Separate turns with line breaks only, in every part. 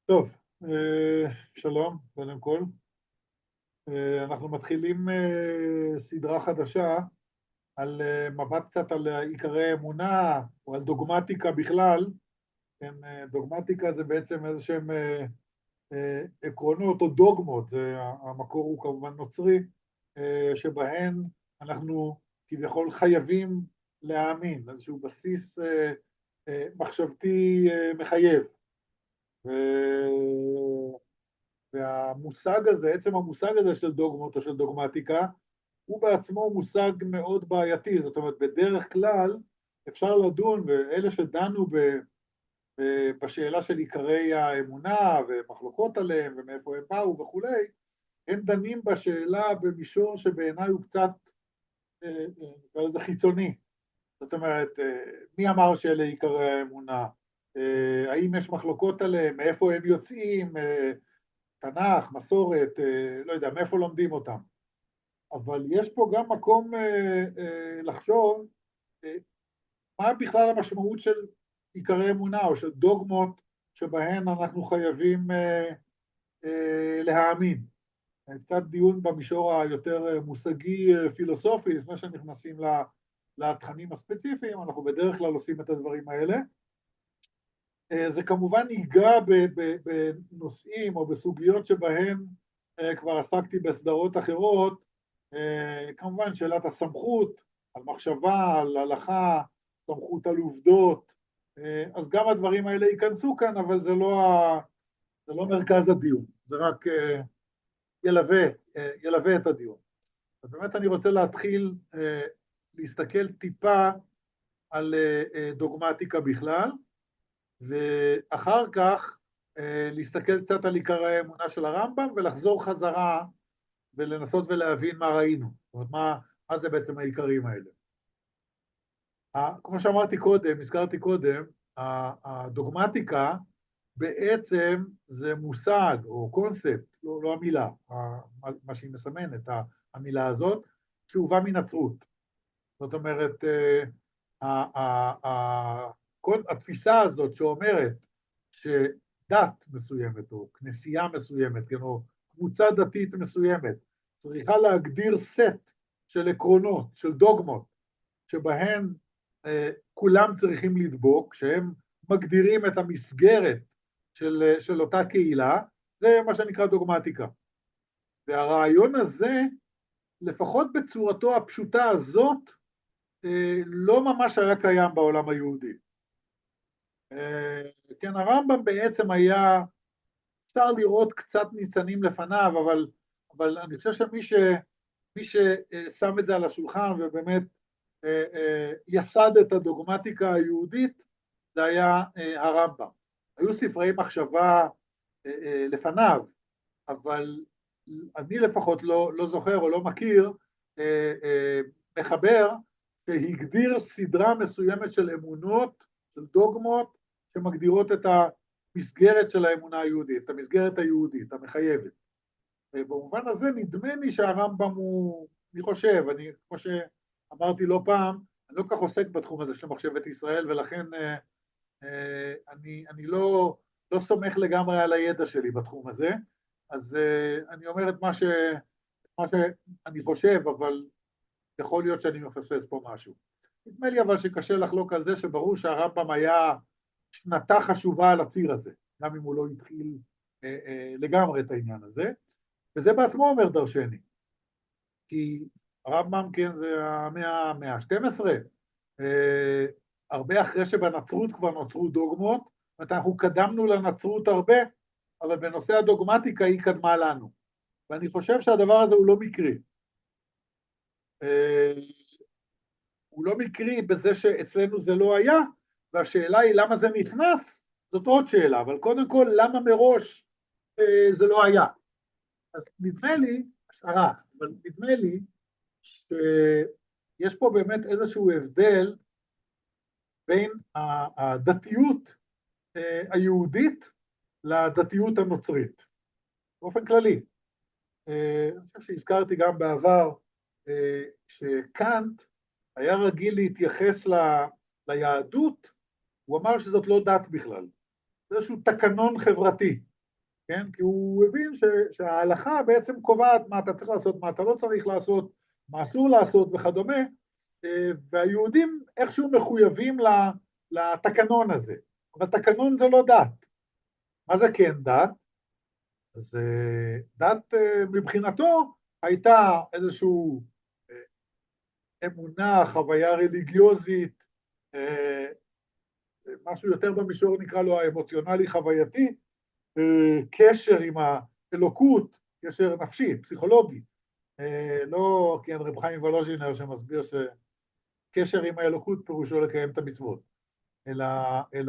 טוב, שלום, קודם כל. אנחנו מתחילים סדרה חדשה על מבט קצת על עיקרי אמונה, או על דוגמטיקה בכלל. כן, דוגמטיקה זה בעצם איזה שהם עקרונות או דוגמות, המקור הוא כמובן נוצרי, שבהן אנחנו כביכול חייבים להאמין, איזשהו בסיס מחשבתי מחייב. והמושג הזה, עצם המושג הזה של דוגמות או של דוגמטיקה, הוא בעצמו מושג מאוד בעייתי. זאת אומרת, בדרך כלל אפשר לדון, ואלה שדנו בשאלה של עיקרי האמונה ומחלוקות עליהם ומאיפה הם באו וכולי, הם דנים בשאלה במישור שבעיניי הוא קצת, נקרא לזה חיצוני. זאת אומרת, מי אמר שאלה עיקרי האמונה? האם יש מחלוקות עליהם? מאיפה הם יוצאים? תנ"ך, מסורת, לא יודע, מאיפה לומדים אותם. אבל יש פה גם מקום לחשוב מה בכלל המשמעות של עיקרי אמונה או של דוגמות שבהן אנחנו חייבים להאמין. קצת דיון במישור היותר מושגי פילוסופי, לפני שנכנסים לתכנים הספציפיים, אנחנו בדרך כלל עושים את הדברים האלה. זה כמובן ייגע בנושאים או בסוגיות שבהן כבר עסקתי בסדרות אחרות, כמובן שאלת הסמכות, על מחשבה, על הלכה, סמכות על עובדות, אז גם הדברים האלה ייכנסו כאן, אבל זה לא מרכז הדיון, זה רק ילווה את הדיון. אז באמת אני רוצה להתחיל להסתכל טיפה על דוגמטיקה בכלל, ואחר כך להסתכל קצת על עיקרי האמונה של הרמב"ם, ולחזור חזרה ולנסות ולהבין מה ראינו, זאת אומרת, מה זה בעצם העיקרים האלה. כמו שאמרתי קודם, הזכרתי קודם, הדוגמטיקה בעצם זה מושג או קונספט, לא המילה, מה שהיא מסמנת, המילה הזאת, שהובא מנצרות. זאת אומרת, התפיסה הזאת שאומרת שדת מסוימת או כנסייה מסוימת, או קבוצה דתית מסוימת, צריכה להגדיר סט של עקרונות, של דוגמות, שבהן כולם צריכים לדבוק, שהם מגדירים את המסגרת של אותה קהילה, זה מה שנקרא דוגמטיקה. והרעיון הזה, לפחות בצורתו הפשוטה הזאת, לא ממש היה קיים בעולם היהודי. כן, הרמב"ם בעצם היה, אפשר לראות קצת ניצנים לפניו, אבל אני חושב שמי ששם את זה על השולחן ובאמת יסד את הדוגמטיקה היהודית, זה היה הרמב"ם. היו ספרי מחשבה לפניו, אבל אני לפחות לא זוכר או לא מכיר מחבר שהגדיר סדרה מסוימת של אמונות, של דוגמות, שמגדירות את המסגרת של האמונה היהודית, את המסגרת היהודית, המחייבת. ובמובן הזה נדמה לי שהרמב"ם הוא, אני חושב, כמו שאמרתי לא פעם, אני לא כך עוסק בתחום הזה של מחשבת ישראל, ולכן אני לא סומך לגמרי על הידע שלי בתחום הזה, אז אני אומר את מה שאני חושב, אבל יכול להיות שאני מפספס פה משהו. נדמה לי אבל שקשה לחלוק על זה שברור שהרמב"ם היה שנתה חשובה על הציר הזה, גם אם הוא לא התחיל לגמרי את העניין הזה, וזה בעצמו אומר דרשני, כי הרמב"ם, כן, זה המאה ה-12, הרבה אחרי שבנצרות כבר נוצרו דוגמות, זאת אומרת, אנחנו קדמנו לנצרות הרבה, אבל בנושא הדוגמטיקה היא קדמה לנו, ואני חושב שהדבר הזה הוא לא מקרי. הוא לא מקרי בזה שאצלנו זה לא היה, והשאלה היא למה זה נכנס, זאת עוד שאלה, אבל קודם כל, למה מראש זה לא היה? אז נדמה לי, השערה, אבל נדמה לי שיש פה באמת איזשהו הבדל בין הדתיות היהודית לדתיות הנוצרית, באופן כללי. אני חושב שהזכרתי גם בעבר שקאנט היה רגיל להתייחס ליהדות, הוא אמר שזאת לא דת בכלל, זה איזשהו תקנון חברתי. כן? כי הוא הבין שההלכה בעצם קובעת מה אתה צריך לעשות, מה אתה לא צריך לעשות, מה אסור לעשות וכדומה, והיהודים איכשהו מחויבים לתקנון הזה. אבל תקנון זה לא דת. מה זה כן דת? אז דת מבחינתו הייתה איזושהי אמונה, חוויה רליגיוזית, משהו יותר במישור נקרא לו האמוציונלי חווייתי, קשר עם האלוקות, קשר נפשי, פסיכולוגי. לא כן רב חיים וולוז'ינר שמסביר שקשר עם האלוקות פירושו לקיים את המצוות, אלא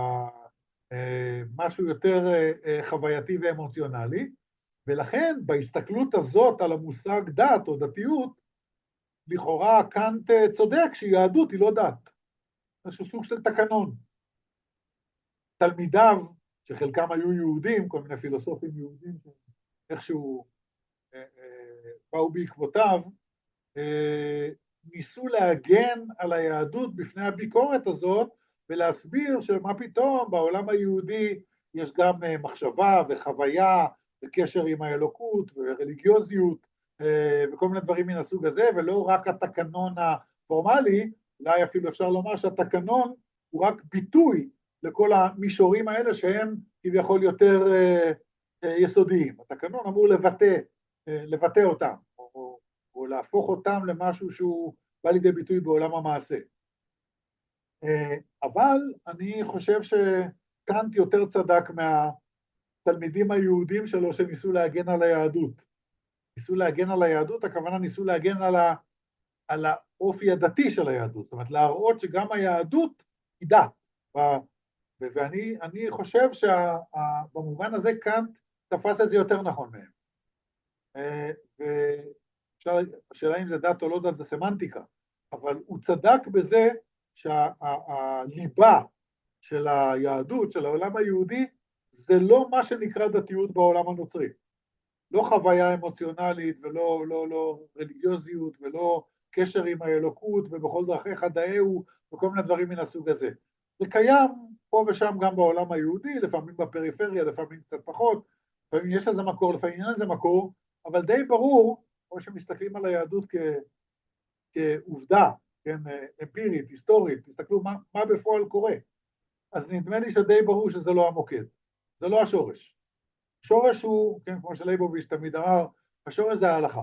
משהו יותר חווייתי ואמוציונלי, ולכן בהסתכלות הזאת על המושג דת או דתיות, לכאורה קאנט צודק שיהדות היא לא דת, איזשהו סוג של תקנון. תלמידיו, שחלקם היו יהודים, כל מיני פילוסופים יהודים, איכשהו באו בעקבותיו, ניסו להגן על היהדות בפני הביקורת הזאת, ולהסביר שמה פתאום בעולם היהודי יש גם מחשבה וחוויה וקשר עם האלוקות ורליגיוזיות וכל מיני דברים מן הסוג הזה, ולא רק התקנון הפורמלי, אולי אפילו אפשר לומר שהתקנון הוא רק ביטוי לכל המישורים האלה שהם כביכול יותר יסודיים. התקנון אמור לבטא אותם, או להפוך אותם למשהו שהוא בא לידי ביטוי בעולם המעשה. אבל אני חושב שקאנט יותר צדק מהתלמידים היהודים שלו שניסו להגן על היהדות. ניסו להגן על היהדות, הכוונה ניסו להגן על האופי הדתי של היהדות, זאת אומרת להראות שגם היהדות היא דת. ואני חושב שבמובן הזה קאנט תפס את זה יותר נכון מהם. השאלה אם זה דת או לא דת, זה סמנטיקה, אבל הוא צדק בזה שהליבה של היהדות, של העולם היהודי, זה לא מה שנקרא דתיות בעולם הנוצרי. לא חוויה אמוציונלית ולא רליגיוזיות ולא קשר עם האלוקות ובכל דרכיך דאהו וכל מיני דברים מן הסוג הזה. זה קיים פה ושם גם בעולם היהודי, לפעמים בפריפריה, לפעמים קצת פחות, לפעמים יש לזה מקור, לפעמים אין לזה מקור, אבל די ברור, או שמסתכלים על היהדות כעובדה, כן, אמפירית, היסטורית, תסתכלו מה בפועל קורה. אז נדמה לי שדי ברור שזה לא המוקד, זה לא השורש. השורש הוא, כן, כמו שלייבוביץ' תמיד אמר, השורש זה ההלכה.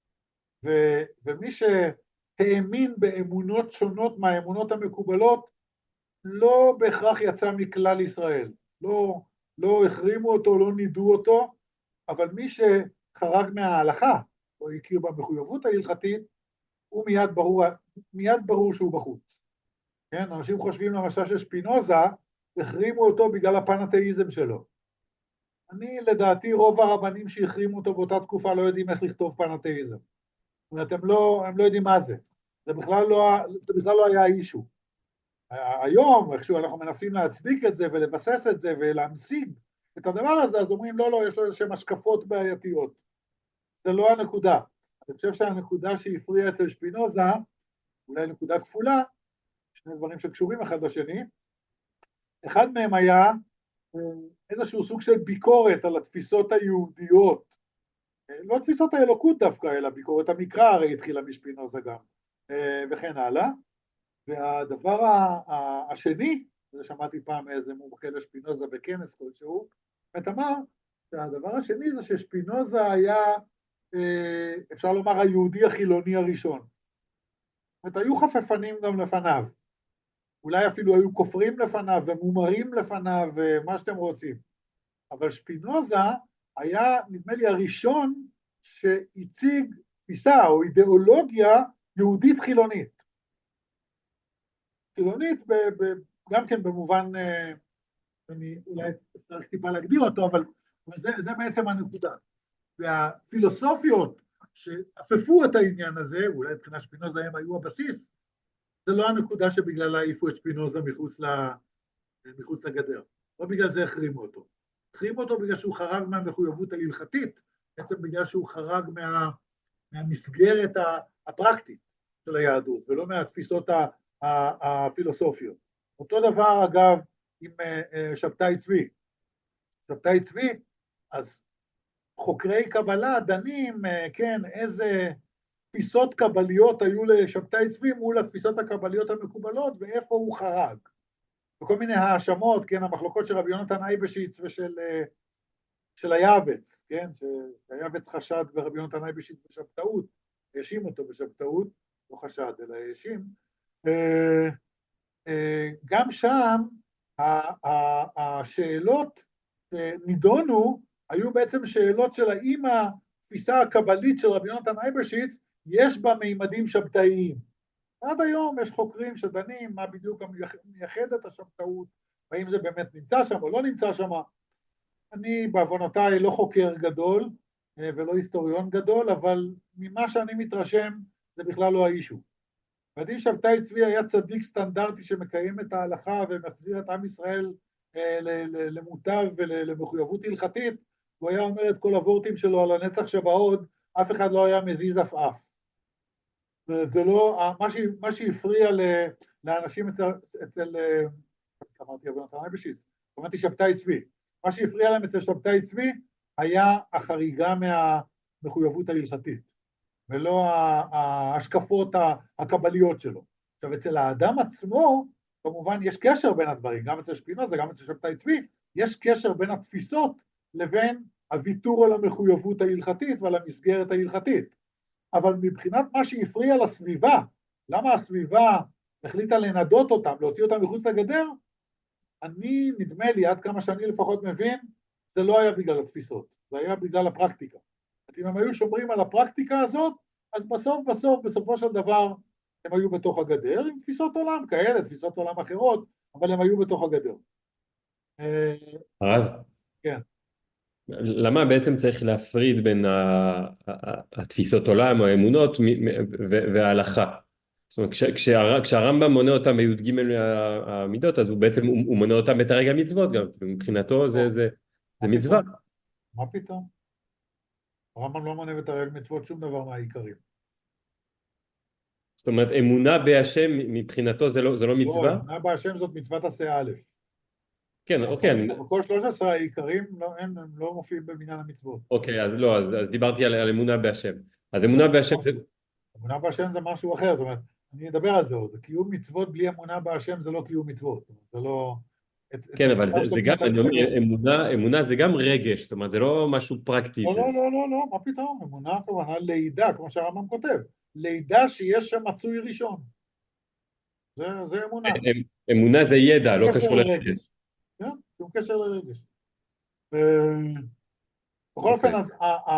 ומי שהאמין באמונות שונות מהאמונות המקובלות, לא בהכרח יצא מכלל ישראל. לא החרימו אותו, לא נידו אותו, אבל מי שחרג מההלכה, או הכיר במחויבות ההלכתית, הוא מיד ברור שהוא בחוץ. כן? אנשים חושבים למשל ששפינוזה, החרימו אותו בגלל הפנתאיזם שלו. לדעתי, רוב הרבנים שהחרימו אותו באותה תקופה לא יודעים איך לכתוב פנתאיזם. זאת אומרת, הם לא יודעים מה זה. זה בכלל לא היה אישו. היום, איכשהו אנחנו מנסים להצדיק את זה ולבסס את זה ולהמשיג את הדבר הזה, אז אומרים, לא, יש לו איזושהי השקפות בעייתיות. זה לא הנקודה. אני חושב שהנקודה שהפריעה אצל שפינוזה, אולי נקודה כפולה, שני דברים שקשורים אחד לשני, אחד מהם היה איזשהו סוג של ביקורת על התפיסות היהודיות, לא תפיסות האלוקות דווקא, אלא ביקורת המקרא, הרי התחילה משפינוזה גם, וכן הלאה. והדבר השני, זה שמעתי פעם איזה מומחה לשפינוזה בכנס כלשהו, באמת אמר שהדבר השני זה ששפינוזה היה, אפשר לומר, היהודי החילוני הראשון. זאת אומרת, היו חפפנים גם לפניו. אולי אפילו היו כופרים לפניו ומומרים לפניו ומה שאתם רוצים. אבל שפינוזה היה, נדמה לי, הראשון שהציג תפיסה או אידיאולוגיה יהודית חילונית. חילונית גם כן במובן, אני אולי צריך טיפה להגדיר אותו, אבל זה בעצם הנקודה. והפילוסופיות שאפפו את העניין הזה, אולי מבחינת שפינוזה הם היו הבסיס, זה לא הנקודה שבגללה העיפו את שפינוזה מחוץ לגדר. לא בגלל זה החרימו אותו. החרימו אותו בגלל שהוא חרג מהמחויבות ההלכתית, בעצם בגלל שהוא חרג מהמסגרת הפרקטית של היהדות, ולא מהתפיסות הפילוסופיות. אותו דבר, אגב, עם שבתאי צבי. שבתאי צבי אז חוקרי קבלה דנים, כן, איזה תפיסות קבליות היו לשבתאי צבי מול התפיסות הקבליות המקובלות, ואיפה הוא חרג. וכל מיני האשמות, כן, המחלוקות של רבי יונתן אייבשיץ של היעבץ, כן, שהיעבץ חשד ברבי יונתן אייבשיץ בשבתאות, האשים אותו בשבתאות, לא חשד, אלא האשים. גם שם השאלות נידונו, היו בעצם שאלות של האם התפיסה הקבלית של רבי יונתן אייבשיץ, יש בה מימדים שבתאיים. עד היום יש חוקרים שדנים מה בדיוק מייחד את השבתאות, והאם זה באמת נמצא שם או לא נמצא שם. אני בעוונותיי לא חוקר גדול ולא היסטוריון גדול, אבל ממה שאני מתרשם זה בכלל לא האישו. ועדיף שבתאי צבי היה צדיק סטנדרטי שמקיים את ההלכה ומחזיר את עם ישראל למוטב ולמחויבות הלכתית, הוא היה אומר את כל הוורטים שלו על הנצח שבעוד, אף אחד לא היה מזיז אף. זה לא, מה שהפריע לאנשים אמרתי אבנתן אייבשיץ, אמרתי שבתאי צבי, מה שהפריע להם אצל שבתאי צבי היה החריגה מהמחויבות ההלכתית, ולא ההשקפות הקבליות שלו. עכשיו אצל האדם עצמו, כמובן יש קשר בין הדברים, גם אצל שפינוזה, גם אצל שבתאי צבי, יש קשר בין התפיסות לבין הוויתור על המחויבות ההלכתית ועל המסגרת ההלכתית. אבל מבחינת מה שהפריע לסביבה, למה הסביבה החליטה לנדות אותם, להוציא אותם מחוץ לגדר, אני, נדמה לי, עד כמה שאני לפחות מבין, זה לא היה בגלל התפיסות, זה היה בגלל הפרקטיקה. אם הם היו שומרים על הפרקטיקה הזאת, אז בסופו של דבר, הם היו בתוך הגדר, עם תפיסות עולם כאלה, תפיסות עולם אחרות, אבל הם היו בתוך הגדר.
הרב?
כן.
למה בעצם צריך להפריד בין התפיסות עולם או האמונות וההלכה? זאת אומרת, כשהרמב"ם מונה אותם בי"ג המידות, אז הוא בעצם, הוא מונה אותם בתרי"ג המצוות גם, מבחינתו זה מצווה.
מה פתאום? הרמב"ם לא מונה בתרי"ג מצוות שום דבר מהעיקרים.
זאת אומרת, אמונה בהשם מבחינתו זה לא מצווה?
לא, אמונה בהשם זאת מצוות עשה א'.
כן, אוקיי.
כל 13 העיקרים הם לא מופיעים במניין המצוות.
אוקיי, אז לא, אז דיברתי על אמונה בהשם. אז אמונה בהשם זה...
אמונה בהשם זה משהו אחר, זאת אומרת, אני אדבר על זה עוד, קיום מצוות בלי אמונה בהשם זה לא קיום מצוות, זה לא...
כן, אבל זה גם, אני אומר, אמונה זה גם רגש, זאת אומרת, זה לא משהו פרקטי.
לא, מה פתאום, אמונה כמובן לידע, כמו שהרמב"ם כותב, לידע שיש שם מצוי ראשון. זה אמונה.
אמונה זה ידע, לא קשור לרגש.
כן, שום קשר לרגש. בכל אופן, אז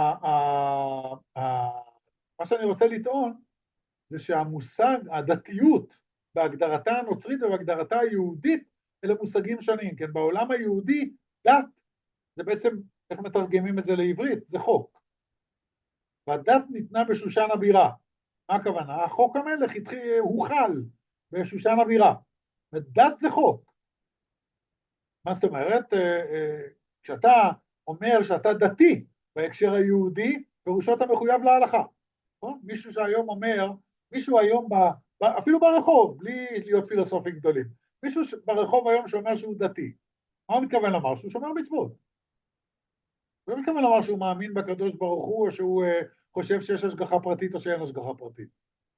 מה שאני רוצה לטעון, זה שהמושג, הדתיות, בהגדרתה הנוצרית ובהגדרתה היהודית, אלה מושגים שונים, כן? בעולם היהודי, דת, זה בעצם, איך מתרגמים את זה לעברית? זה חוק. והדת ניתנה בשושן הבירה. מה הכוונה? החוק המלך הוחל בשושן הבירה. ודת זה חוק. מה זאת אומרת? כשאתה אומר שאתה דתי בהקשר היהודי, פירושו אתה מחויב להלכה. מישהו שהיום אומר, מישהו היום, אפילו ברחוב, בלי להיות פילוסופים גדולים, מישהו ברחוב היום שאומר שהוא דתי, מה הוא מתכוון לומר? שהוא שומר מצוות. הוא לא מתכוון לומר שהוא מאמין בקדוש ברוך הוא, או שהוא חושב שיש השגחה פרטית או שאין השגחה פרטית.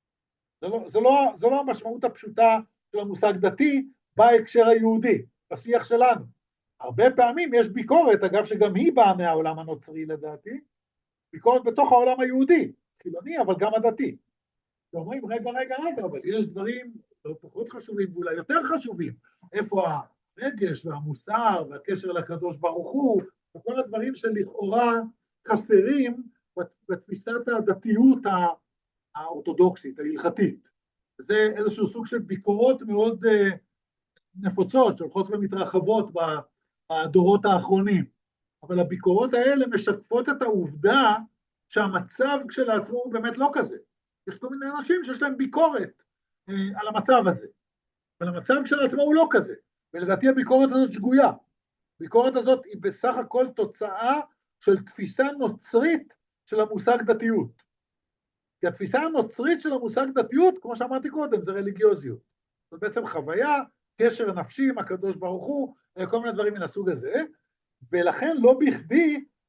זה לא המשמעות הפשוטה של המושג דתי בהקשר היהודי, בשיח שלנו. הרבה פעמים יש ביקורת, אגב שגם היא באה מהעולם הנוצרי לדעתי, ביקורת בתוך העולם היהודי, חילוני אבל גם הדתי. ואומרים רגע, אבל יש דברים פחות חשובים ואולי יותר חשובים, איפה הרגש והמוסר והקשר לקדוש ברוך הוא, וכל הדברים שלכאורה חסרים בתפיסת הדתיות האורתודוקסית, ההלכתית. זה איזשהו סוג של ביקורות מאוד נפוצות, שהולכות ומתרחבות בדורות האחרונים. אבל הביקורות האלה משקפות את העובדה שהמצב כשלעצמו הוא באמת לא כזה. יש כל מיני אנשים שיש להם ביקורת על המצב הזה, אבל המצב כשלעצמו הוא לא כזה, ולדעתי הביקורת הזאת שגויה. הביקורת הזאת היא בסך הכל תוצאה של תפיסה נוצרית של המושג דתיות. כי התפיסה הנוצרית של המושג דתיות, כמו שאמרתי קודם, זה רליגיוזיות. זאת בעצם חוויה, קשר נפשי עם הקדוש ברוך הוא, כל מיני דברים מן הסוג הזה, ולכן לא בכדי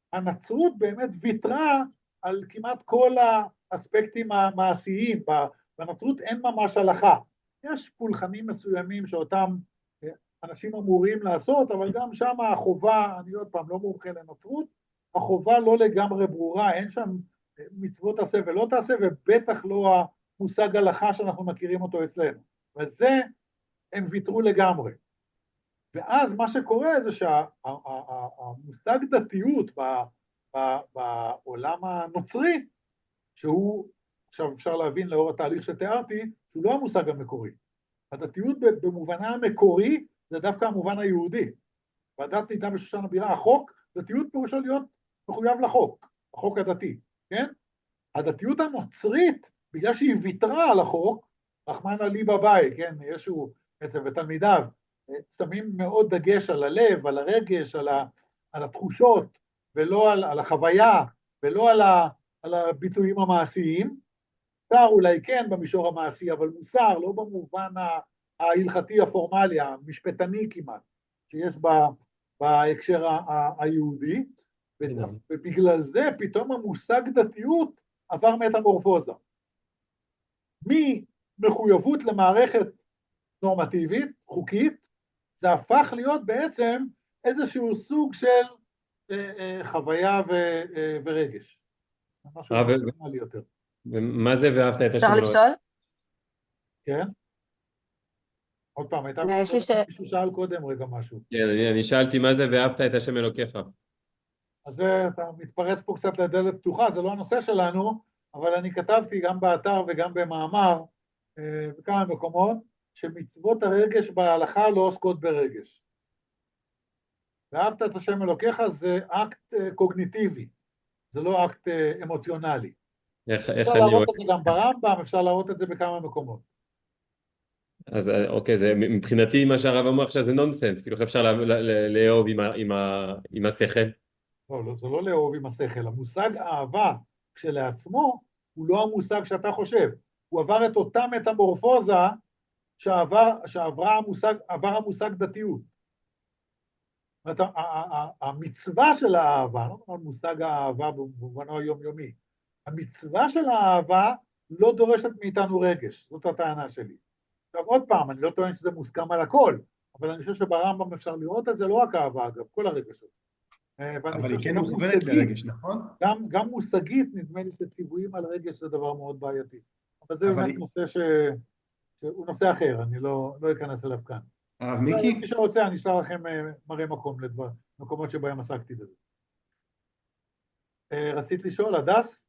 הנצרות באמת ויתרה על כמעט כל האספקטים המעשיים, בנצרות אין ממש הלכה. יש פולחנים מסוימים שאותם אנשים אמורים לעשות, אבל גם שם החובה, אני עוד פעם לא מומחה לנצרות, החובה לא לגמרי ברורה, אין שם מצוות תעשה ולא תעשה, ובטח לא המושג הלכה שאנחנו מכירים אותו אצלנו. וזה הם ויתרו לגמרי. ואז מה שקורה זה שהמושג דתיות בעולם הנוצרי, שהוא, עכשיו אפשר להבין לאור התהליך שתיארתי, שהוא לא המושג המקורי. הדתיות במובנה המקורי זה דווקא המובן היהודי. והדת ניתנה בשושן הבירה, החוק, דתיות פירושו להיות מחויב לחוק, החוק הדתי, כן? הדתיות הנוצרית, בגלל שהיא ויתרה על החוק, רחמנא ליבא ביי, כן, ישו ותלמידיו, שמים מאוד דגש על הלב, על הרגש, על התחושות, ולא על החוויה, ולא על הביטויים המעשיים. מוסר אולי כן במישור המעשי, אבל מוסר לא במובן ההלכתי הפורמלי, המשפטני כמעט, שיש בהקשר היהודי, ובגלל זה פתאום המושג דתיות עבר מטמורפוזה. ממחויבות למערכת נורמטיבית, חוקית, זה הפך להיות בעצם איזשהו סוג של חוויה ורגש. משהו פרסונלי יותר.
ומה זה ואהבת את השם
אפשר
אלוהיך?
לשאול?
כן? עוד פעם, מישהו שאל קודם רגע משהו.
כן, אני שאלתי מה זה ואהבת את השם אלוקיך.
אז אתה מתפרץ פה קצת לדלת פתוחה, זה לא הנושא שלנו, אבל אני כתבתי גם באתר וגם במאמר, בכמה מקומות, שמצוות הרגש בהלכה לא עוסקות ברגש. ואהבת את השם אלוקיך זה אקט קוגניטיבי, זה לא אקט אמוציונלי. אפשר להראות את זה גם ברמב"ם, אפשר להראות את זה בכמה מקומות.
אז אוקיי, זה מבחינתי מה שהרב אומר עכשיו זה נונסנס, כאילו איך אפשר לאהוב עם השכל?
לא, זה לא לאהוב עם השכל, המושג אהבה כשלעצמו הוא לא המושג שאתה חושב, הוא עבר את אותה מטמורפוזה שעבר המושג דתיות. זאת אומרת, המצווה של האהבה, לא אומר מושג האהבה במובנו היומיומי, המצווה של האהבה לא דורשת מאיתנו רגש, זאת הטענה שלי. עכשיו עוד פעם, אני לא טוען שזה מוסכם על הכל, אבל אני חושב שברמב"ם אפשר לראות את זה, לא רק אהבה אגב, כל הרגשות.
אבל היא כן מוכוונת לרגש, נכון?
גם מושגית נדמה לי שציוויים על רגש זה דבר מאוד בעייתי. אבל זה באמת נושא שהוא נושא אחר, אני לא אכנס אליו כאן.
הרב מיקי?
מי שרוצה, אני אשלח לכם מראה מקום למקומות שבהם עסקתי בזה. רצית לשאול, הדס?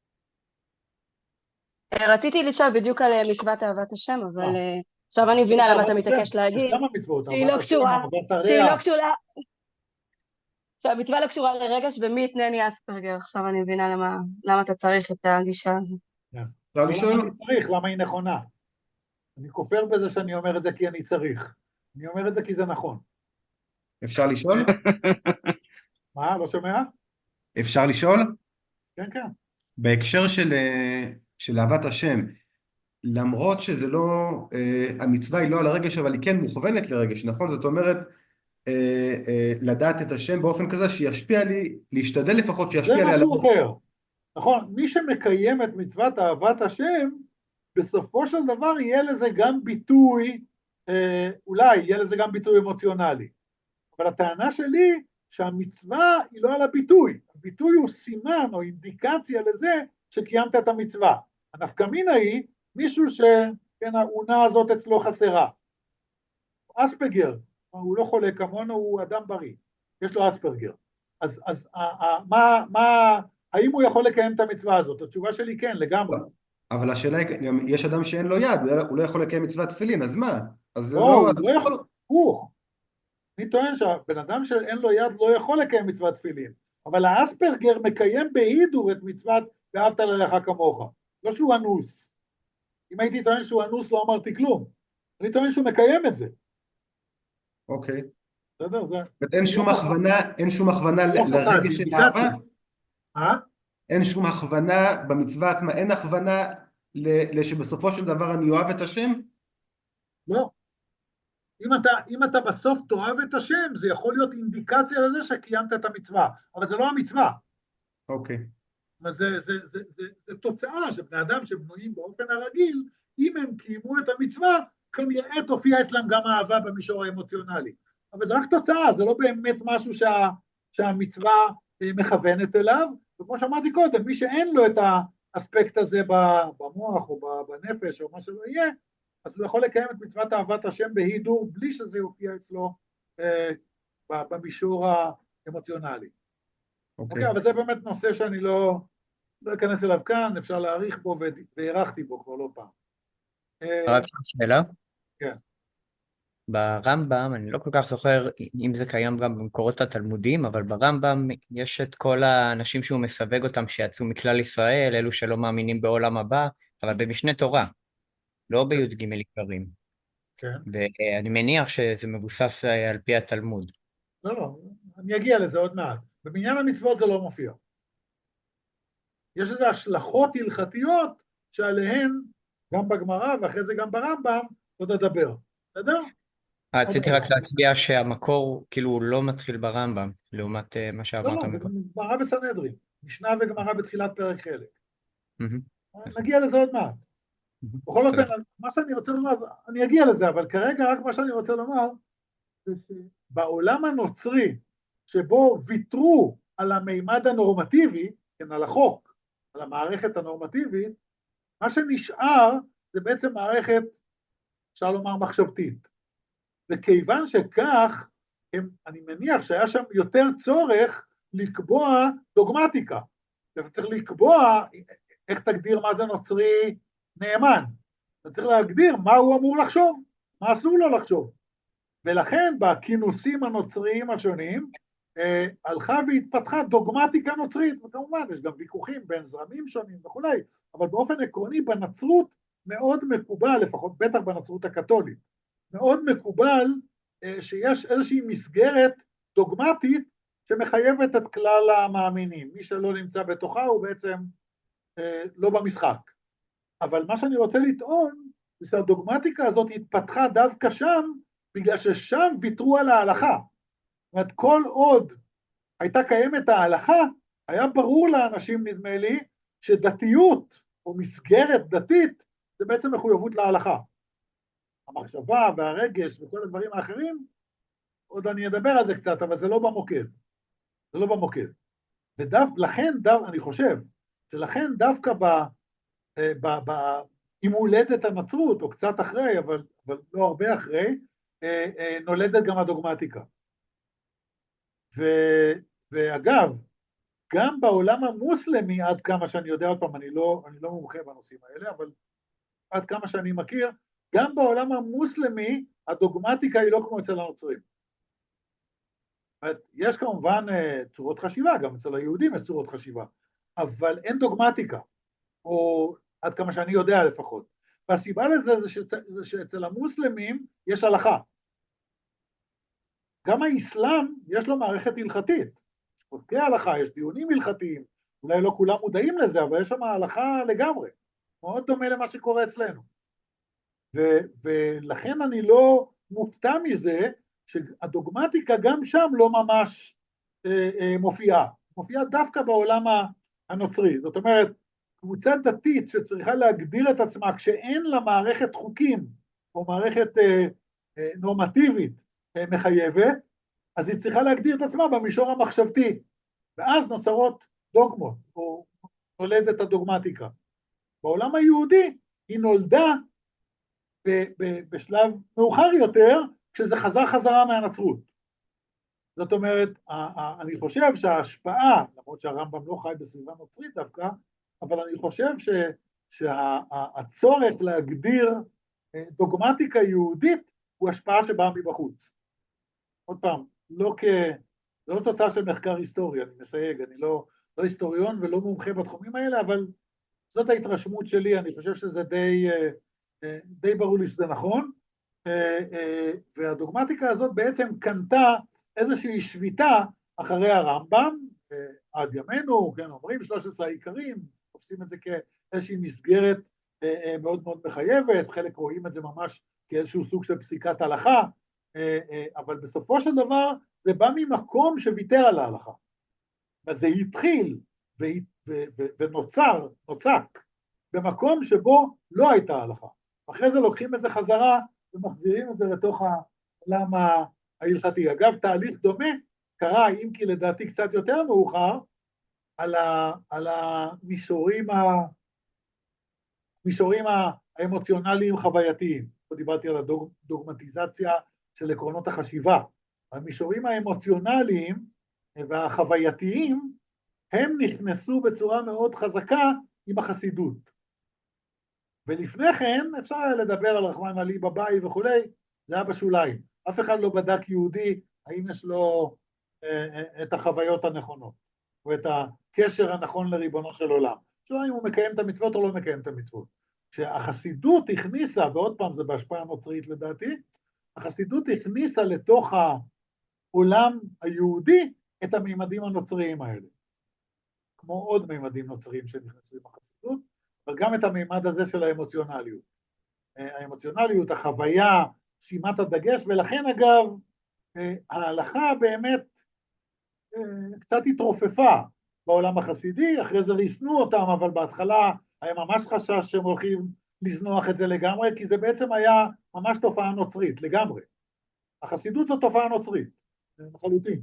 רציתי לשאול בדיוק על מצוות אהבת השם, אבל עכשיו אני מבינה למה אתה מתעקש להגיד שהיא לא קשורה, שהמצווה לא קשורה לרגש, ומי יתנני אספרגר. עכשיו אני מבינה למה אתה צריך את הגישה הזו.
למה אני צריך? למה היא נכונה? אני כופר בזה שאני אומר את זה כי אני צריך. אני אומר את זה כי זה נכון.
אפשר לשאול?
מה? לא שומע?
אפשר לשאול?
כן, כן.
בהקשר של אהבת השם, למרות שזה לא, המצווה היא לא על הרגש, אבל היא כן מוכוונת לרגש, נכון? זאת אומרת, לדעת את השם באופן כזה שישפיע לי, להשתדל לפחות שישפיע לי.
זה משהו אחר. נכון, מי שמקיים את מצוות אהבת השם, בסופו של דבר יהיה לזה גם ביטוי, אולי יהיה לזה גם ביטוי אמוציונלי. אבל הטענה שלי שהמצווה היא לא על הביטוי. הביטוי הוא סימן או אינדיקציה לזה שקיימת את המצווה. הנפקא מינה היא מישהו שהאונה הזאת אצלו חסרה. אספרגר, הוא לא חולה כמונו, הוא אדם בריא. יש לו אספרגר. אז האם הוא יכול לקיים את המצווה הזאת? התשובה שלי כן, לגמרי.
אבל השאלה היא, גם יש אדם שאין לו יד, הוא לא יכול לקיים מצוות תפילין, אז מה?
לא, הוא לא יכול. אני טוען שהבן אדם שאין לו יד לא יכול לקיים מצוות תפילין, אבל האספרגר מקיים בהידור את מצוות ואהבת לרעך כמוך. לא שהוא אנוס. אם הייתי טוען שהוא אנוס לא אמרתי כלום. אני טוען שהוא מקיים את זה.
אוקיי.
בסדר, זה...
אין שום הכוונה לרגש של אהבה? אין שום הכוונה במצווה עצמה, אין הכוונה שבסופו של דבר אני אוהב את השם?
לא. אם אתה בסוף תאהב את השם, זה יכול להיות אינדיקציה לזה שקיימת את המצווה, אבל זה לא המצווה.
אוקיי.
זה תוצאה שבני אדם שבנויים באופן הרגיל, אם הם קיימו את המצווה, כנראה תופיע אצלם גם האהבה במישור האמוציונלי. אבל זה רק תוצאה, זה לא באמת משהו שהמצווה מכוונת אליו, וכמו שאמרתי קודם, מי שאין לו את האספקט הזה במוח או בנפש או מה שלא יהיה, אז הוא יכול לקיים את מצוות אהבת השם בהידור, בלי שזה יופיע אצלו במישור האמוציונלי. אוקיי, אבל זה באמת נושא שאני לא אכנס אליו כאן, אפשר להעריך בו והערכתי בו כבר לא פעם.
רק שאלה?
כן.
ברמב"ם, אני לא כל כך זוכר אם זה קיים גם במקורות התלמודיים, אבל ברמב"ם יש את כל האנשים שהוא מסווג אותם שיצאו מכלל ישראל, אלו שלא מאמינים בעולם הבא, אבל במשנה תורה, לא בי"ג עיקרים.
כן.
ואני מניח שזה מבוסס על פי התלמוד.
לא, אני אגיע לזה עוד מעט. במניין המצוות זה לא מופיע. יש איזה השלכות הלכתיות שעליהן, גם בגמרא ואחרי זה גם ברמב"ם, עוד אדבר. בסדר?
רציתי רק להצביע שהמקור כאילו לא מתחיל ברמב"ם, לעומת מה שאמרת
לא, זה גמרא בסנהדרין, משנה וגמרא בתחילת פרק חלק. נגיע לזה עוד מעט. בכל אופן, מה שאני רוצה לומר, אני אגיע לזה, אבל כרגע רק מה שאני רוצה לומר, זה שבעולם הנוצרי, שבו ויתרו על המימד הנורמטיבי, כן, על החוק, על המערכת הנורמטיבית, מה שנשאר זה בעצם מערכת, אפשר לומר, מחשבתית. וכיוון שכך, אני מניח שהיה שם יותר צורך לקבוע דוגמטיקה. צריך לקבוע איך תגדיר מה זה נוצרי נאמן. אתה צריך להגדיר מה הוא אמור לחשוב, מה אסור לו לחשוב. ולכן בכינוסים הנוצריים השונים, הלכה והתפתחה דוגמטיקה נוצרית, וכמובן יש גם ויכוחים בין זרמים שונים וכולי, אבל באופן עקרוני בנצרות מאוד מקובל, לפחות בטח בנצרות הקתולית, מאוד מקובל שיש איזושהי מסגרת דוגמטית שמחייבת את כלל המאמינים. מי שלא נמצא בתוכה הוא בעצם לא במשחק. אבל מה שאני רוצה לטעון זה שהדוגמטיקה הזאת התפתחה דווקא שם, בגלל ששם ויתרו על ההלכה. זאת אומרת, כל עוד הייתה קיימת ההלכה, היה ברור לאנשים, נדמה לי, שדתיות או מסגרת דתית זה בעצם מחויבות להלכה. המחשבה והרגש וכל הדברים האחרים, עוד אני אדבר על זה קצת, אבל זה לא במוקד. זה לא במוקד. ולכן, אני חושב, שלכן דווקא עם הולדת הנצרות, או קצת אחרי, אבל לא הרבה אחרי, נולדת גם הדוגמטיקה. ואגב, גם בעולם המוסלמי, עד כמה שאני יודע, עוד פעם, אני לא מומחה בנושאים האלה, אבל עד כמה שאני מכיר, גם בעולם המוסלמי, הדוגמטיקה היא לא כמו אצל הנוצרים. יש כמובן צורות חשיבה, גם אצל היהודים יש צורות חשיבה, אבל אין דוגמטיקה, או עד כמה שאני יודע לפחות. והסיבה לזה זה שאצל המוסלמים יש הלכה. גם האסלאם יש לו מערכת הלכתית, יש פוסקי הלכה, יש דיונים הלכתיים, אולי לא כולם מודעים לזה, אבל יש שם הלכה לגמרי, מאוד דומה למה שקורה אצלנו. ולכן אני לא מופתע מזה שהדוגמטיקה גם שם לא ממש מופיעה דווקא בעולם הנוצרי. זאת אומרת, קבוצה דתית שצריכה להגדיר את עצמה כשאין לה מערכת חוקים או מערכת נורמטיבית מחייבת, אז היא צריכה להגדיר את עצמה במישור המחשבתי, ואז נוצרות דוגמות או נולדת הדוגמטיקה. בעולם היהודי היא נולדה בשלב מאוחר יותר, כשזה חזרה מהנצרות. זאת אומרת, אני חושב שההשפעה, למרות שהרמב"ם לא חי בסביבה נוצרית דווקא, אבל אני חושב שהצורך להגדיר דוגמטיקה יהודית, הוא השפעה שבאה מבחוץ. עוד פעם, זה לא תוצאה של מחקר היסטורי, אני מסייג, אני לא היסטוריון ולא מומחה בתחומים האלה, אבל זאת ההתרשמות שלי, אני חושב שזה די ברור לי שזה נכון, והדוגמטיקה הזאת בעצם קנתה איזושהי שביתה אחרי הרמב"ם, עד ימינו, כן, אומרים 13 העיקרים, תופסים את זה כאיזושהי מסגרת מאוד מאוד מחייבת, חלק רואים את זה ממש כאיזשהו סוג של פסיקת הלכה, אבל בסופו של דבר זה בא ממקום שוויתר על ההלכה. וזה התחיל ונוצק במקום שבו לא הייתה הלכה. אחרי זה לוקחים את זה חזרה ומחזירים את זה לתוך העולם ההלכתי. אגב, תהליך דומה קרה, אם כי לדעתי קצת יותר מאוחר, על המישורים האמוציונליים חווייתיים. פה דיברתי על הדוגמטיזציה של עקרונות החשיבה. המישורים האמוציונליים והחווייתיים, הם נכנסו בצורה מאוד חזקה עם החסידות. ולפני כן, אפשר היה לדבר על רחמן עלי בבאי וכולי, זה היה בשוליים. אף אחד לא בדק יהודי, האם יש לו את החוויות הנכונות, או את הקשר הנכון לריבונו של עולם. שואל אם הוא מקיים את המצוות או לא מקיים את המצוות. כשהחסידות הכניסה, ועוד פעם זה בהשפעה נוצרית לדעתי, החסידות הכניסה לתוך העולם היהודי את המימדים הנוצריים האלה. כמו עוד מימדים נוצריים שנכנסו עם החסידות, אבל גם את המימד הזה של האמוציונליות. האמוציונליות, החוויה, שימת הדגש, ולכן אגב, ההלכה באמת קצת התרופפה בעולם החסידי, אחרי זה ריסנו אותם, אבל בהתחלה היה ממש חשש שהם הולכים לזנוח את זה לגמרי, כי זה בעצם היה ממש תופעה נוצרית, לגמרי. החסידות זו תופעה נוצרית, לחלוטין.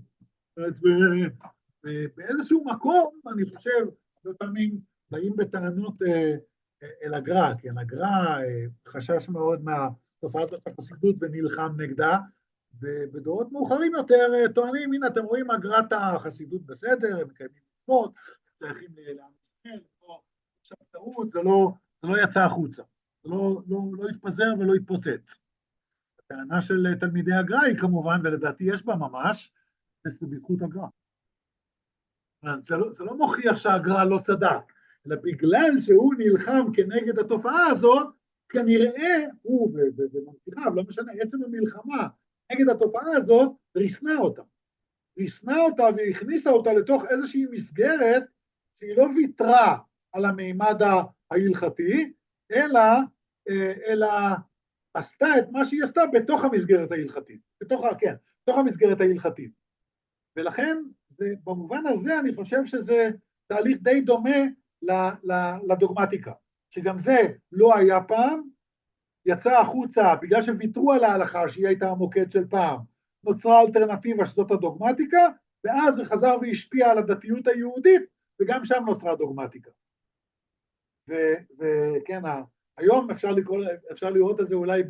באיזשהו מקום, אני חושב, הרבה פעמים באים בטענות אל הגר"א, כי הגר"א חשש מאוד מהתופעה הזאת של החסידות ונלחם נגדה, ובדורות מאוחרים יותר טוענים, הנה אתם רואים הגר"א החסידות בסדר, הם מקיימים מצוות, צריכים לעם ישראל, עכשיו טעות, זה לא יצא החוצה, זה לא התפזר ולא התפוצץ. הטענה של תלמידי הגר"א היא כמובן, ולדעתי יש בה ממש, זה בזכות הגר"א. זה לא מוכיח שהגר"א לא צדק, אלא בגלל שהוא נלחם כנגד התופעה הזאת, כנראה הוא וממשיכיו, לא משנה, עצם המלחמה נגד התופעה הזאת, ריסנה אותה. ריסנה אותה והכניסה אותה לתוך איזושהי מסגרת שהיא לא ויתרה על המימד ההלכתי, אלא עשתה את מה שהיא עשתה בתוך המסגרת ההלכתית. בתוך המסגרת ההלכתית. ולכן, במובן הזה אני חושב שזה תהליך די דומה לדוגמטיקה, שגם זה לא היה פעם, יצא החוצה בגלל שוויתרו על ההלכה שהיא הייתה המוקד של פעם, נוצרה אלטרנטיבה שזאת הדוגמטיקה, ואז זה חזר והשפיע על הדתיות היהודית, וגם שם נוצרה דוגמטיקה. וכן, היום אפשר לראות את זה אולי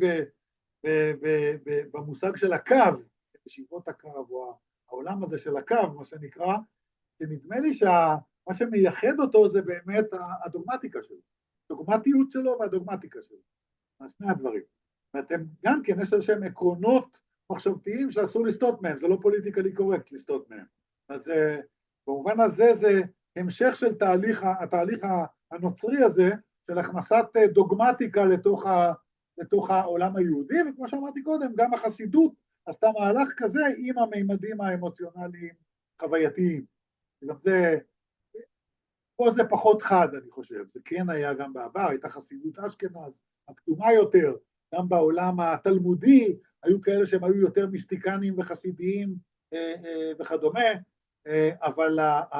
במושג של הקו, ישיבות הקו, או העולם הזה של הקו, מה שנקרא, שנדמה לי שמה שמייחד אותו זה באמת הדוגמטיקה שלו, הדוגמטיות שלו והדוגמטיקה שלו, שני הדברים. ואתם גם כן, יש איזשהם עקרונות מחשבתיים שאסור לסטות מהם, זה לא פוליטיקלי קורקט לסטות מהם. אז במובן הזה זה המשך של התהליך הנוצרי הזה, של הכנסת דוגמטיקה לתוך העולם היהודי, וכמו שאמרתי קודם, גם החסידות עשתה מהלך כזה עם המימדים האמוציונליים חווייתיים. גם זה, פה זה פחות חד, אני חושב, זה כן היה גם בעבר, הייתה חסידות אשכנז, הקדומה יותר, גם בעולם התלמודי, היו כאלה שהם היו יותר מיסטיקנים וחסידיים וכדומה, אבל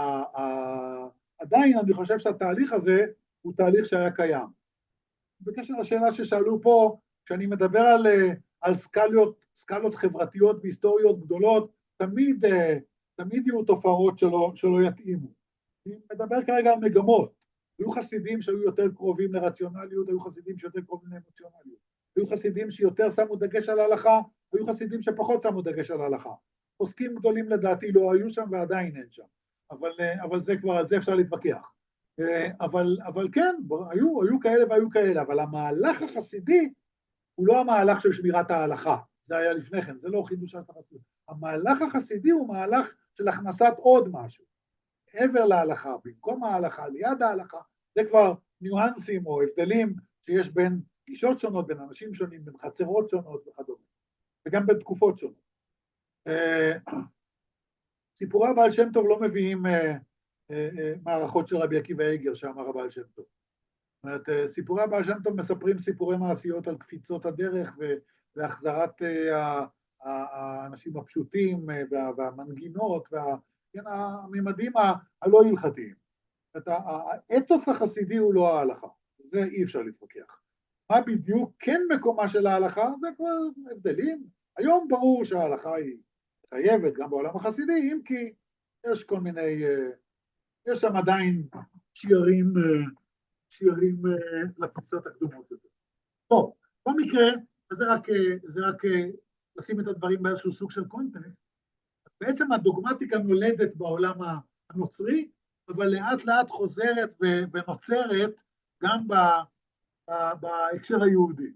עדיין אני חושב שהתהליך הזה הוא תהליך שהיה קיים. בקשר לשאלה ששאלו פה, כשאני מדבר על סקלות חברתיות והיסטוריות גדולות, תמיד יהיו תופעות שלא יתאימו. אני מדבר כרגע על מגמות. היו חסידים שהיו יותר קרובים לרציונליות, היו חסידים שיותר קרובים לאמוציונליות. היו חסידים שיותר שמו דגש על ההלכה, היו חסידים שפחות שמו דגש על ההלכה. עוסקים גדולים לדעתי לא היו שם ועדיין אין שם. אבל זה כבר, על זה אפשר להתווכח. אבל כן, היו כאלה והיו כאלה, אבל המהלך החסידי הוא לא המהלך של שמירת ההלכה. זה היה לפני כן, זה לא חידוש של החסידות. המהלך החסידי הוא מהלך של הכנסת עוד משהו. עבר להלכה, במקום ההלכה, ליד ההלכה, זה כבר ניואנסים או הבדלים שיש בין גישות שונות, בין אנשים שונים, בין חצרות שונות וכדומה, וגם בין תקופות שונות. סיפורי הבעל שם טוב לא מביאים מערכות של רבי עקיבא איגר, שאמר הבעל שם טוב. זאת אומרת, סיפורי הבעל שם טוב מספרים סיפורי מעשיות על קפיצות הדרך והחזרת האנשים הפשוטים והמנגינות, הממדים הלא הלכתיים. האתוס החסידי הוא לא ההלכה, זה אי אפשר להתווכח. מה בדיוק כן מקומה של ההלכה? זה כבר הבדלים. היום ברור שההלכה היא חייבת גם בעולם החסידי, אם כי יש כל מיני, יש שם עדיין שיערים לתפיסות הקדומות יותר. טוב, בכל מקרה, זה רק לשים את הדברים באיזשהו סוג של קונטקסט. בעצם הדוגמטיקה נולדת בעולם הנוצרי, אבל לאט לאט חוזרת ונוצרת גם בהקשר היהודי.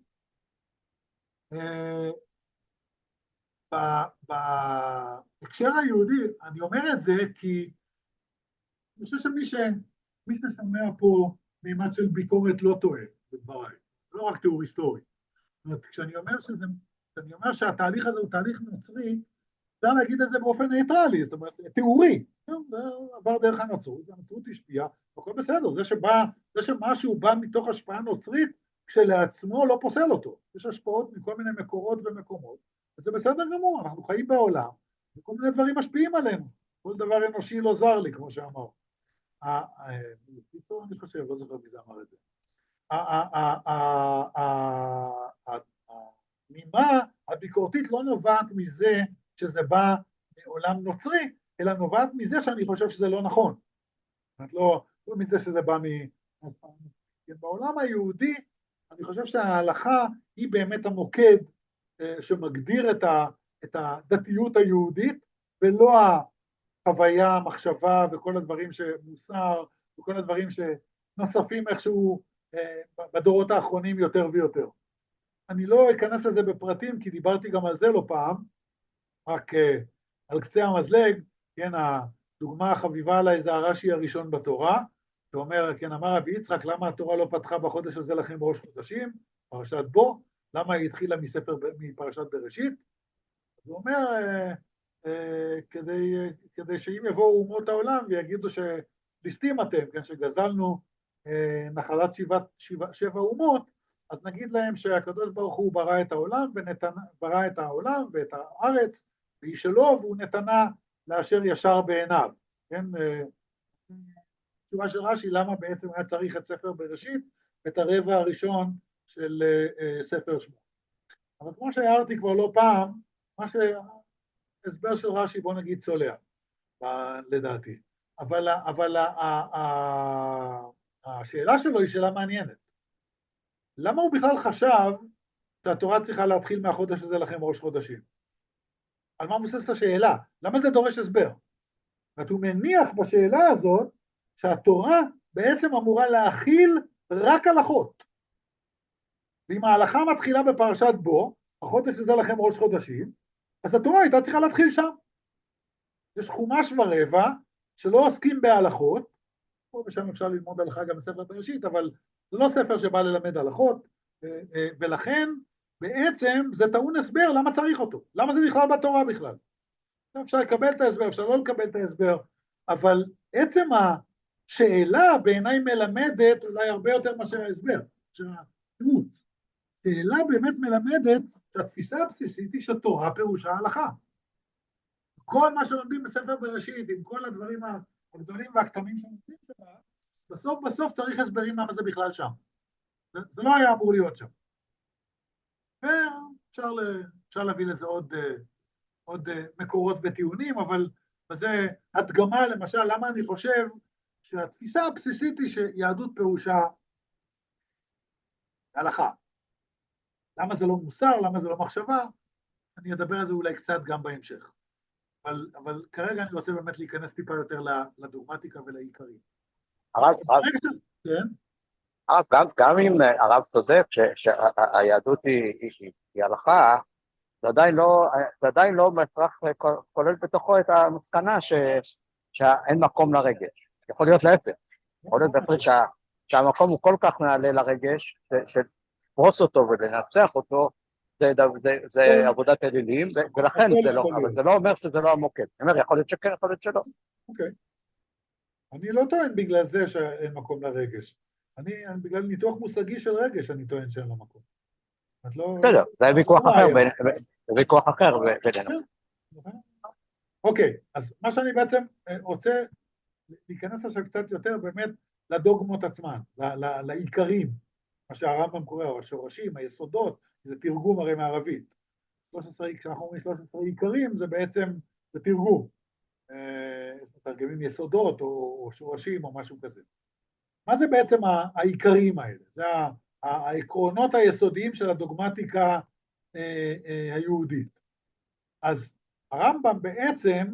בהקשר היהודי, אני אומר את זה כי אני חושב שמי ששומע פה מימד של ביקורת לא טועה בדבריי, לא רק תיאור היסטורי. זאת אומרת, כשאני אומר שהתהליך הזה הוא תהליך נוצרי, אפשר להגיד את זה באופן ניטרלי, זאת אומרת, תיאורי, זה עבר דרך הנצרות, הנצרות השפיעה, הכל בסדר, זה שמשהו בא מתוך השפעה נוצרית, כשלעצמו לא פוסל אותו, יש השפעות מכל מיני מקורות ומקומות, וזה בסדר גמור, אנחנו חיים בעולם, וכל מיני דברים משפיעים עלינו, כל דבר אנושי לא זר לי, כמו שאמר. אני חושב, לא זוכר מי זה אמר את זה. הנימה הביקורתית לא נובעת מזה שזה בא מעולם נוצרי, אלא נובעת מזה שאני חושב שזה לא נכון. לא מזה שזה בא בעולם היהודי, אני חושב שההלכה היא באמת המוקד שמגדיר את הדתיות היהודית, ולא החוויה, המחשבה וכל הדברים שמוסר, וכל הדברים שנוספים איכשהו בדורות האחרונים יותר ויותר. אני לא אכנס לזה בפרטים, כי דיברתי גם על זה לא פעם, רק על קצה המזלג, כן, הדוגמה החביבה עליי זה הרש"י הראשון בתורה, שאומר, כן, אמר רבי יצחק, למה התורה לא פתחה בחודש הזה לכם בראש חודשים, פרשת בו, למה היא התחילה מפרשת בראשית? הוא אומר, כדי שאם יבואו אומות העולם ויגידו שליסטים אתם, כן, שגזלנו נחלת שבע אומות, אז נגיד להם שהקדוש ברוך הוא ברא את העולם, ברא את העולם ואת הארץ, והיא שלו, והוא נתנה לאשר ישר בעיניו. כן? תשובה של רש"י, למה בעצם היה צריך את ספר בראשית, את הרבע הראשון של ספר שמות. אבל כמו שהערתי כבר לא פעם, מה שהסבר של רש"י, בוא נגיד צולע, לדעתי. אבל השאלה שלו היא שאלה מעניינת. למה הוא בכלל חשב שהתורה צריכה להתחיל מהחודש הזה לכם ראש חודשים? על מה מבוססת השאלה? למה זה דורש הסבר? הוא מניח בשאלה הזאת שהתורה בעצם אמורה להכיל רק הלכות. ואם ההלכה מתחילה בפרשת בו, החודש הזה לכם ראש חודשים, אז התורה הייתה צריכה להתחיל שם. יש חומש ורבע שלא עוסקים בהלכות, פה ושם אפשר ללמוד הלכה גם בספר בראשית, אבל זה לא ספר שבא ללמד הלכות, ולכן בעצם זה טעון הסבר למה צריך אותו, למה זה נכלל בתורה בכלל. אפשר לקבל את ההסבר, אפשר לא לקבל את ההסבר, אבל עצם השאלה בעיניי מלמדת אולי הרבה יותר מאשר ההסבר, שהתירוץ. שאלה באמת מלמדת שהתפיסה הבסיסית היא שתורה פירושה הלכה. כל מה שלומדים בספר בראשית, עם כל הדברים הגדולים והקטנים שנמצאים שבה, בסוף צריך הסברים למה זה בכלל שם. זה לא היה אמור להיות שם. ואפשר להביא לזה עוד מקורות וטיעונים, אבל זה הדגמה למשל, למה אני חושב שהתפיסה הבסיסית היא שיהדות פירושה הלכה. למה זה לא מוסר, למה זה לא מחשבה, אני אדבר על זה אולי קצת גם בהמשך. אבל כרגע אני רוצה באמת להיכנס טיפה יותר לדוגמטיקה ולעיקרים.
גם אם הרב צודק שהיהדות היא הלכה, זה עדיין לא מצרך כולל בתוכו את המסקנה שאין מקום לרגש. יכול להיות להפך. יכול להיות בהפך שהמקום הוא כל כך נעלה לרגש, שפרוס אותו ולנצח אותו, זה עבודת אלילים, ולכן זה לא, אבל זה לא אומר שזה לא המוקד. אני אומר, יכול להיות שכן, יכול להיות שלא.
אוקיי. אני לא טוען בגלל זה שאין מקום לרגש. אני בגלל ניתוח מושגי של רגש, אני טוען שאין לו מקום.
בסדר, זה ויכוח אחר בינינו.
אוקיי, אז מה שאני בעצם רוצה להיכנס עכשיו קצת יותר באמת לדוגמות עצמן, לעיקרים, מה שהרמב"ם קורא, או השורשים, היסודות, זה תרגום הרי מערבית. כשאנחנו אומרים 13 עיקרים, זה בעצם, זה תרגום. מתרגמים יסודות או שורשים או משהו כזה. מה זה בעצם העיקרים האלה? זה העקרונות היסודיים של הדוגמטיקה היהודית. אז הרמב"ם בעצם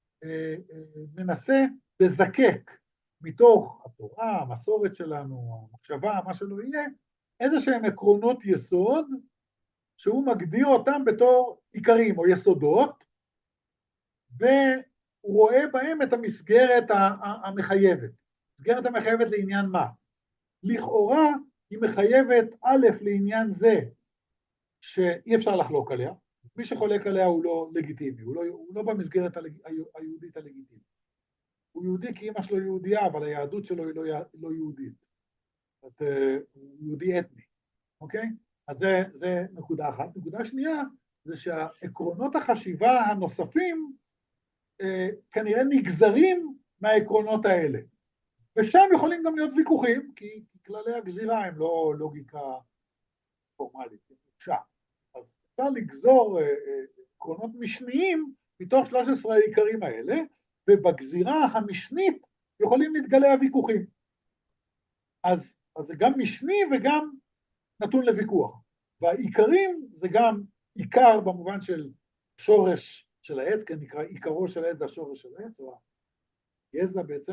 מנסה לזקק מתוך התורה, המסורת שלנו, המחשבה, מה שלא יהיה, איזה שהם עקרונות יסוד, שהוא מגדיר אותם בתור עיקרים או יסודות, והוא רואה בהם את המסגרת המחייבת. מסגרת המחייבת לעניין מה? לכאורה היא מחייבת א' לעניין זה, שאי אפשר לחלוק עליה, מי שחולק עליה הוא לא לגיטימי, הוא לא במסגרת היהודית הלגיטימית. הוא יהודי כי אמא שלו יהודייה, אבל היהדות שלו היא לא יהודית. הוא יהודי אתני, אוקיי? אז זה נקודה אחת. נקודה שנייה, זה שהעקרונות החשיבה הנוספים כנראה נגזרים מהעקרונות האלה. ושם יכולים גם להיות ויכוחים, כי כללי הגזירה הם לא לוגיקה פורמלית, אפשר. אז אפשר לגזור עקרונות משניים מתוך 13 העיקרים האלה, ובגזירה המשנית יכולים להתגלה הוויכוחים. אז זה גם משני וגם נתון לוויכוח. והעיקרים זה גם עיקר במובן של שורש של העץ, כן נקרא עיקרו של העץ זה השורש של העץ, או הגזע בעצם,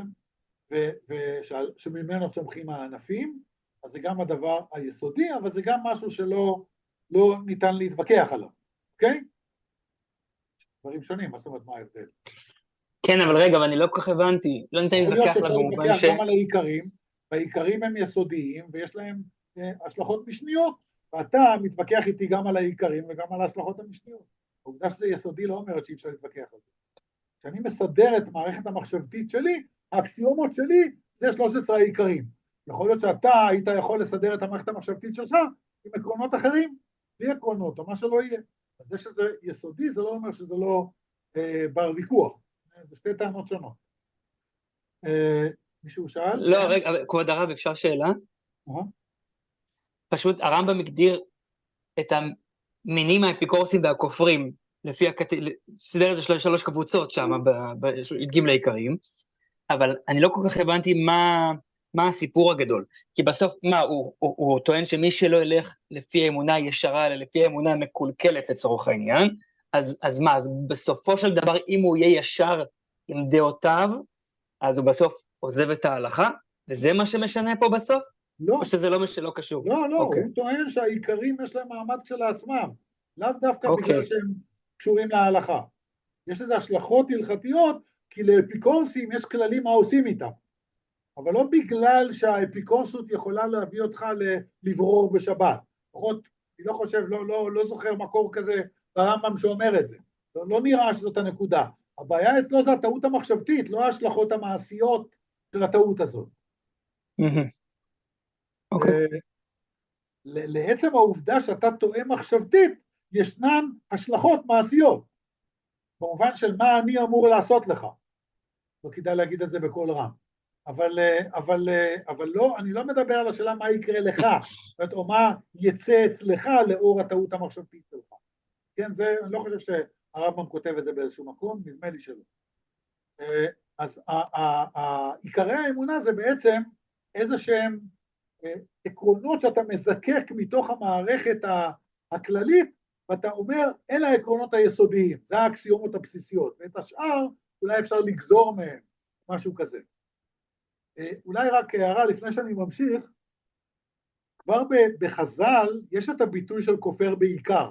שממנו צומחים הענפים, אז זה גם הדבר היסודי, אבל זה גם משהו שלא ניתן להתווכח עליו, אוקיי? דברים שונים, מה זאת אומרת, מה ההבדל?
כן, אבל רגע, ואני לא כל כך הבנתי, לא ניתן להתווכח עליו במובן ש...
גם על העיקרים, והעיקרים הם יסודיים, ויש להם השלכות משניות, ואתה מתווכח איתי גם על העיקרים וגם על ההשלכות המשניות. העובדה שזה יסודי לא אומרת שאי אפשר להתווכח על זה. כשאני מסדר את מערכת המחשבתית שלי, האקסיומות שלי זה 13 העיקרים. יכול להיות שאתה היית יכול לסדר את המערכת המחשבתית שלך עם עקרונות אחרים, בלי עקרונות, או מה שלא יהיה. אז זה שזה יסודי, זה לא אומר שזה לא בר ויכוח. זה שתי טענות שונות. מישהו שאל?
לא, רגע, כבוד הרב, אפשר שאלה? פשוט הרמב"ם הגדיר את המינים האפיקורסים והכופרים, לפי סדר את זה 3 קבוצות שם, בג' העיקרים, אבל אני לא כל כך הבנתי מה הסיפור הגדול, כי בסוף, מה, הוא טוען שמי שלא ילך לפי האמונה הישרה, אלא לפי האמונה המקולקלת לצורך העניין, אז מה, אז בסופו של דבר, אם הוא יהיה ישר עם דעותיו, אז הוא בסוף עוזב את ההלכה, וזה מה שמשנה פה בסוף?
לא.
או שזה לא קשור?
לא, הוא טוען שהעיקרים יש להם מעמד כשלעצמם, לאו דווקא בגלל שהם קשורים להלכה. יש לזה השלכות הלכתיות, כי לאפיקורסים יש כללים מה עושים איתם, אבל לא בגלל שהאפיקורסות יכולה להביא אותך לברור בשבת. לפחות, אני לא חושב, לא זוכר מקור כזה ברמב"ם שאומר את זה. לא נראה שזאת הנקודה. הבעיה אצלו זה הטעות המחשבתית, לא ההשלכות המעשיות של הטעות הזאת. לעצם העובדה שאתה טועה מחשבתית, ישנן השלכות מעשיות, במובן של מה אני אמור לעשות לך. לא כדאי להגיד את זה בכל רם. אבל לא, אני לא מדבר על השאלה מה יקרה לך, או מה יצא אצלך לאור הטעות המחשבתית שלך. כן, זה, אני לא חושב שהרמב"ם כותב את זה באיזשהו מקום, נדמה לי שלא. אז עיקרי האמונה זה בעצם איזה שהם עקרונות שאתה מזקק מתוך המערכת הכללית, ואתה אומר, אלה העקרונות היסודיים, זה האקסיומות הבסיסיות, ואת השאר אולי אפשר לגזור מהם, משהו כזה. אולי רק הערה לפני שאני ממשיך, כבר בחז"ל יש את הביטוי של כופר בעיקר.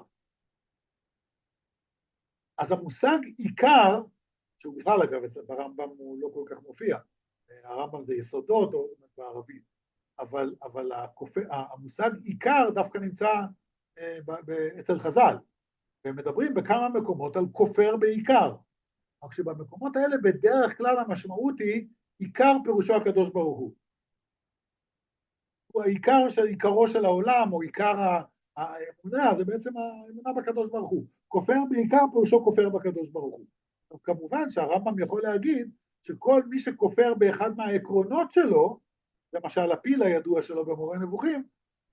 אז המושג עיקר, שהוא בכלל אגב ברמב"ם הוא לא כל כך מופיע, הרמב"ם זה יסודות או בערבית, אבל המושג עיקר דווקא נמצא אצל חז"ל, והם מדברים בכמה מקומות על כופר בעיקר, רק שבמקומות האלה בדרך כלל המשמעות היא עיקר פירושו הקדוש ברוך הוא. הוא העיקר של עיקרו של העולם, או עיקר האמונה זה בעצם האמונה בקדוש ברוך הוא. כופר בעיקר פירושו כופר בקדוש ברוך הוא. כמובן שהרמב"ם יכול להגיד שכל מי שכופר באחד מהעקרונות שלו, למשל הפיל הידוע שלו במורה נבוכים,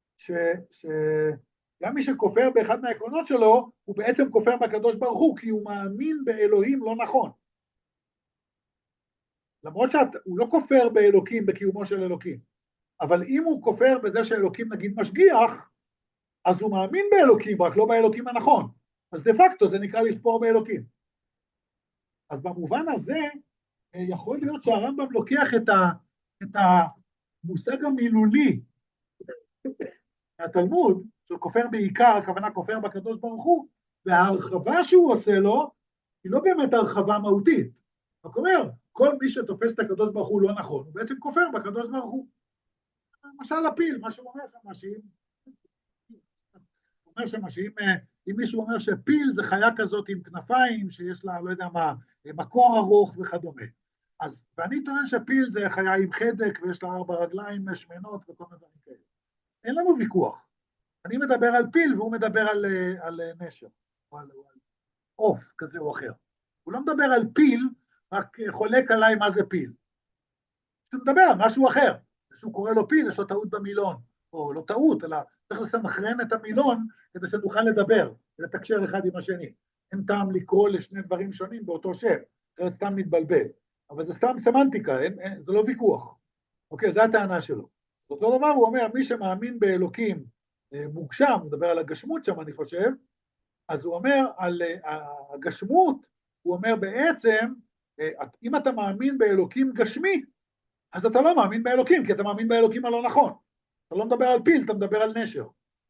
שגם מי שכופר באחד מהעקרונות שלו, הוא בעצם כופר בקדוש ברוך הוא, כי הוא מאמין באלוהים לא נכון. למרות שהוא לא כופר באלוקים, בקיומו של אלוקים, אבל אם הוא כופר בזה שאלוקים נגיד משגיח, אז הוא מאמין באלוקים, רק לא באלוקים הנכון. אז דה פקטו זה נקרא לספור באלוקים. אז במובן הזה, יכול להיות שהרמב"ם לוקח את המושג המילולי מהתלמוד, של כופר בעיקר, הכוונה כופר בקדוש ברוך הוא, וההרחבה שהוא עושה לו, היא לא באמת הרחבה מהותית. רק אומר, כל מי שתופס את הקדוש ברוך הוא לא נכון, הוא בעצם כופר בקדוש ברוך הוא. למשל הפיל, מה שהוא אומר שם, אם מישהו אומר שפיל זה חיה כזאת עם כנפיים, שיש לה, לא יודע מה, מקור ארוך וכדומה. אז, ואני טוען שפיל זה חיה עם חדק, ויש לה 4 רגליים שמנות וכל מיני דברים כאלה. אין לנו ויכוח. אני מדבר על פיל, והוא מדבר על נשר, או על עוף כזה או אחר. הוא לא מדבר על פיל, רק חולק עליי מה זה פיל. הוא מדבר על משהו אחר. כשהוא קורא לו פיל, יש לו טעות במילון, או לא טעות, אלא צריך לסנכרן את המילון, כדי שנוכל לדבר, ולתקשר אחד עם השני. אין טעם לקרוא לשני דברים שונים באותו שם, זה סתם מתבלבל. אבל זה סתם סמנטיקה, זה לא ויכוח. אוקיי, זו הטענה שלו. אותו דבר הוא אומר, מי שמאמין באלוקים מוגשם, הוא מדבר על הגשמות שם, אני חושב, אז הוא אומר על הגשמות, הוא אומר בעצם, אם אתה מאמין באלוקים גשמי, אז אתה לא מאמין באלוקים, כי אתה מאמין באלוקים הלא נכון. אתה לא מדבר על פיל, אתה מדבר על נשר.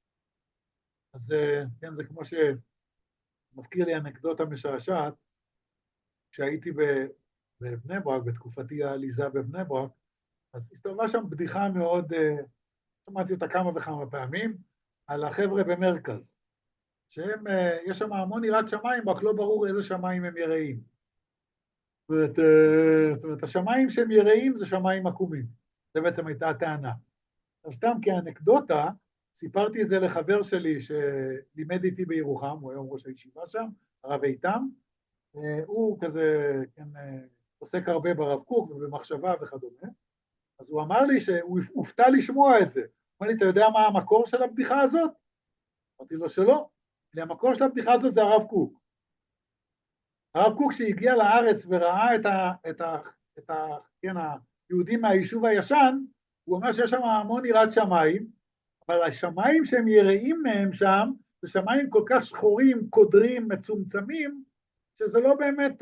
אז כן, זה כמו שמזכיר לי אנקדוטה משעשעת, כשהייתי בבני ברק, בתקופתי העליזה בבני ברק, אז הסתובבה שם בדיחה מאוד, שמעתי אותה כמה וכמה פעמים, על החבר'ה במרכז, שהם, יש שם המון יראת שמיים, רק לא ברור איזה שמיים הם יראים. זאת אומרת, השמיים שהם יראים זה שמיים עקומים. זה בעצם הייתה הטענה. אז סתם כאנקדוטה, סיפרתי את זה לחבר שלי שלימד איתי בירוחם, הוא היום ראש הישיבה שם, הרב איתם, הוא כזה, כן, עוסק הרבה ברב קוק ובמחשבה וכדומה, אז הוא אמר לי שהוא הופתע לשמוע את זה. הוא אמר לי, אתה יודע מה המקור של הבדיחה הזאת? אמרתי לו שלא. המקור של הבדיחה הזאת זה הרב קוק. הרב קוק שהגיע לארץ וראה את היהודים מהיישוב הישן, הוא אומר שיש שם המון יראת שמיים, אבל השמיים שהם יראים מהם שם, זה שמיים כל כך שחורים, קודרים, מצומצמים, שזה לא באמת,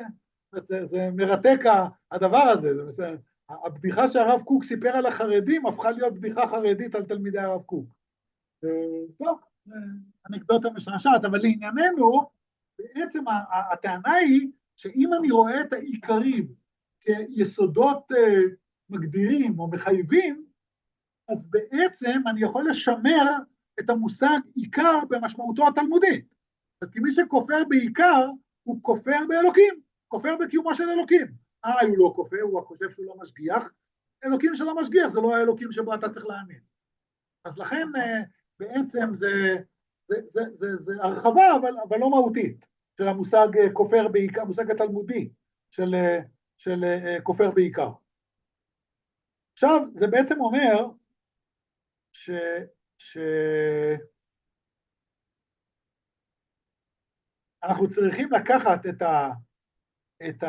זה מרתק הדבר הזה, זה הבדיחה שהרב קוק סיפר על החרדים, הפכה להיות בדיחה חרדית על תלמידי הרב קוק. טוב, אנקדוטה משעשעת, אבל לענייננו, בעצם הטענה היא שאם אני רואה את העיקרים כיסודות מגדירים או מחייבים, אז בעצם אני יכול לשמר את המושג עיקר במשמעותו התלמודית. אז כי מי שכופר בעיקר, הוא כופר באלוקים, כופר בקיומו של אלוקים. הוא לא כופר, הוא חושב שהוא לא משגיח. אלוקים שלא משגיח, זה לא האלוקים שבו אתה צריך להאמין. אז לכן בעצם זה הרחבה, אבל לא מהותית, של המושג כופר בעיקר, המושג התלמודי של כופר בעיקר. עכשיו, זה בעצם אומר אנחנו צריכים לקחת את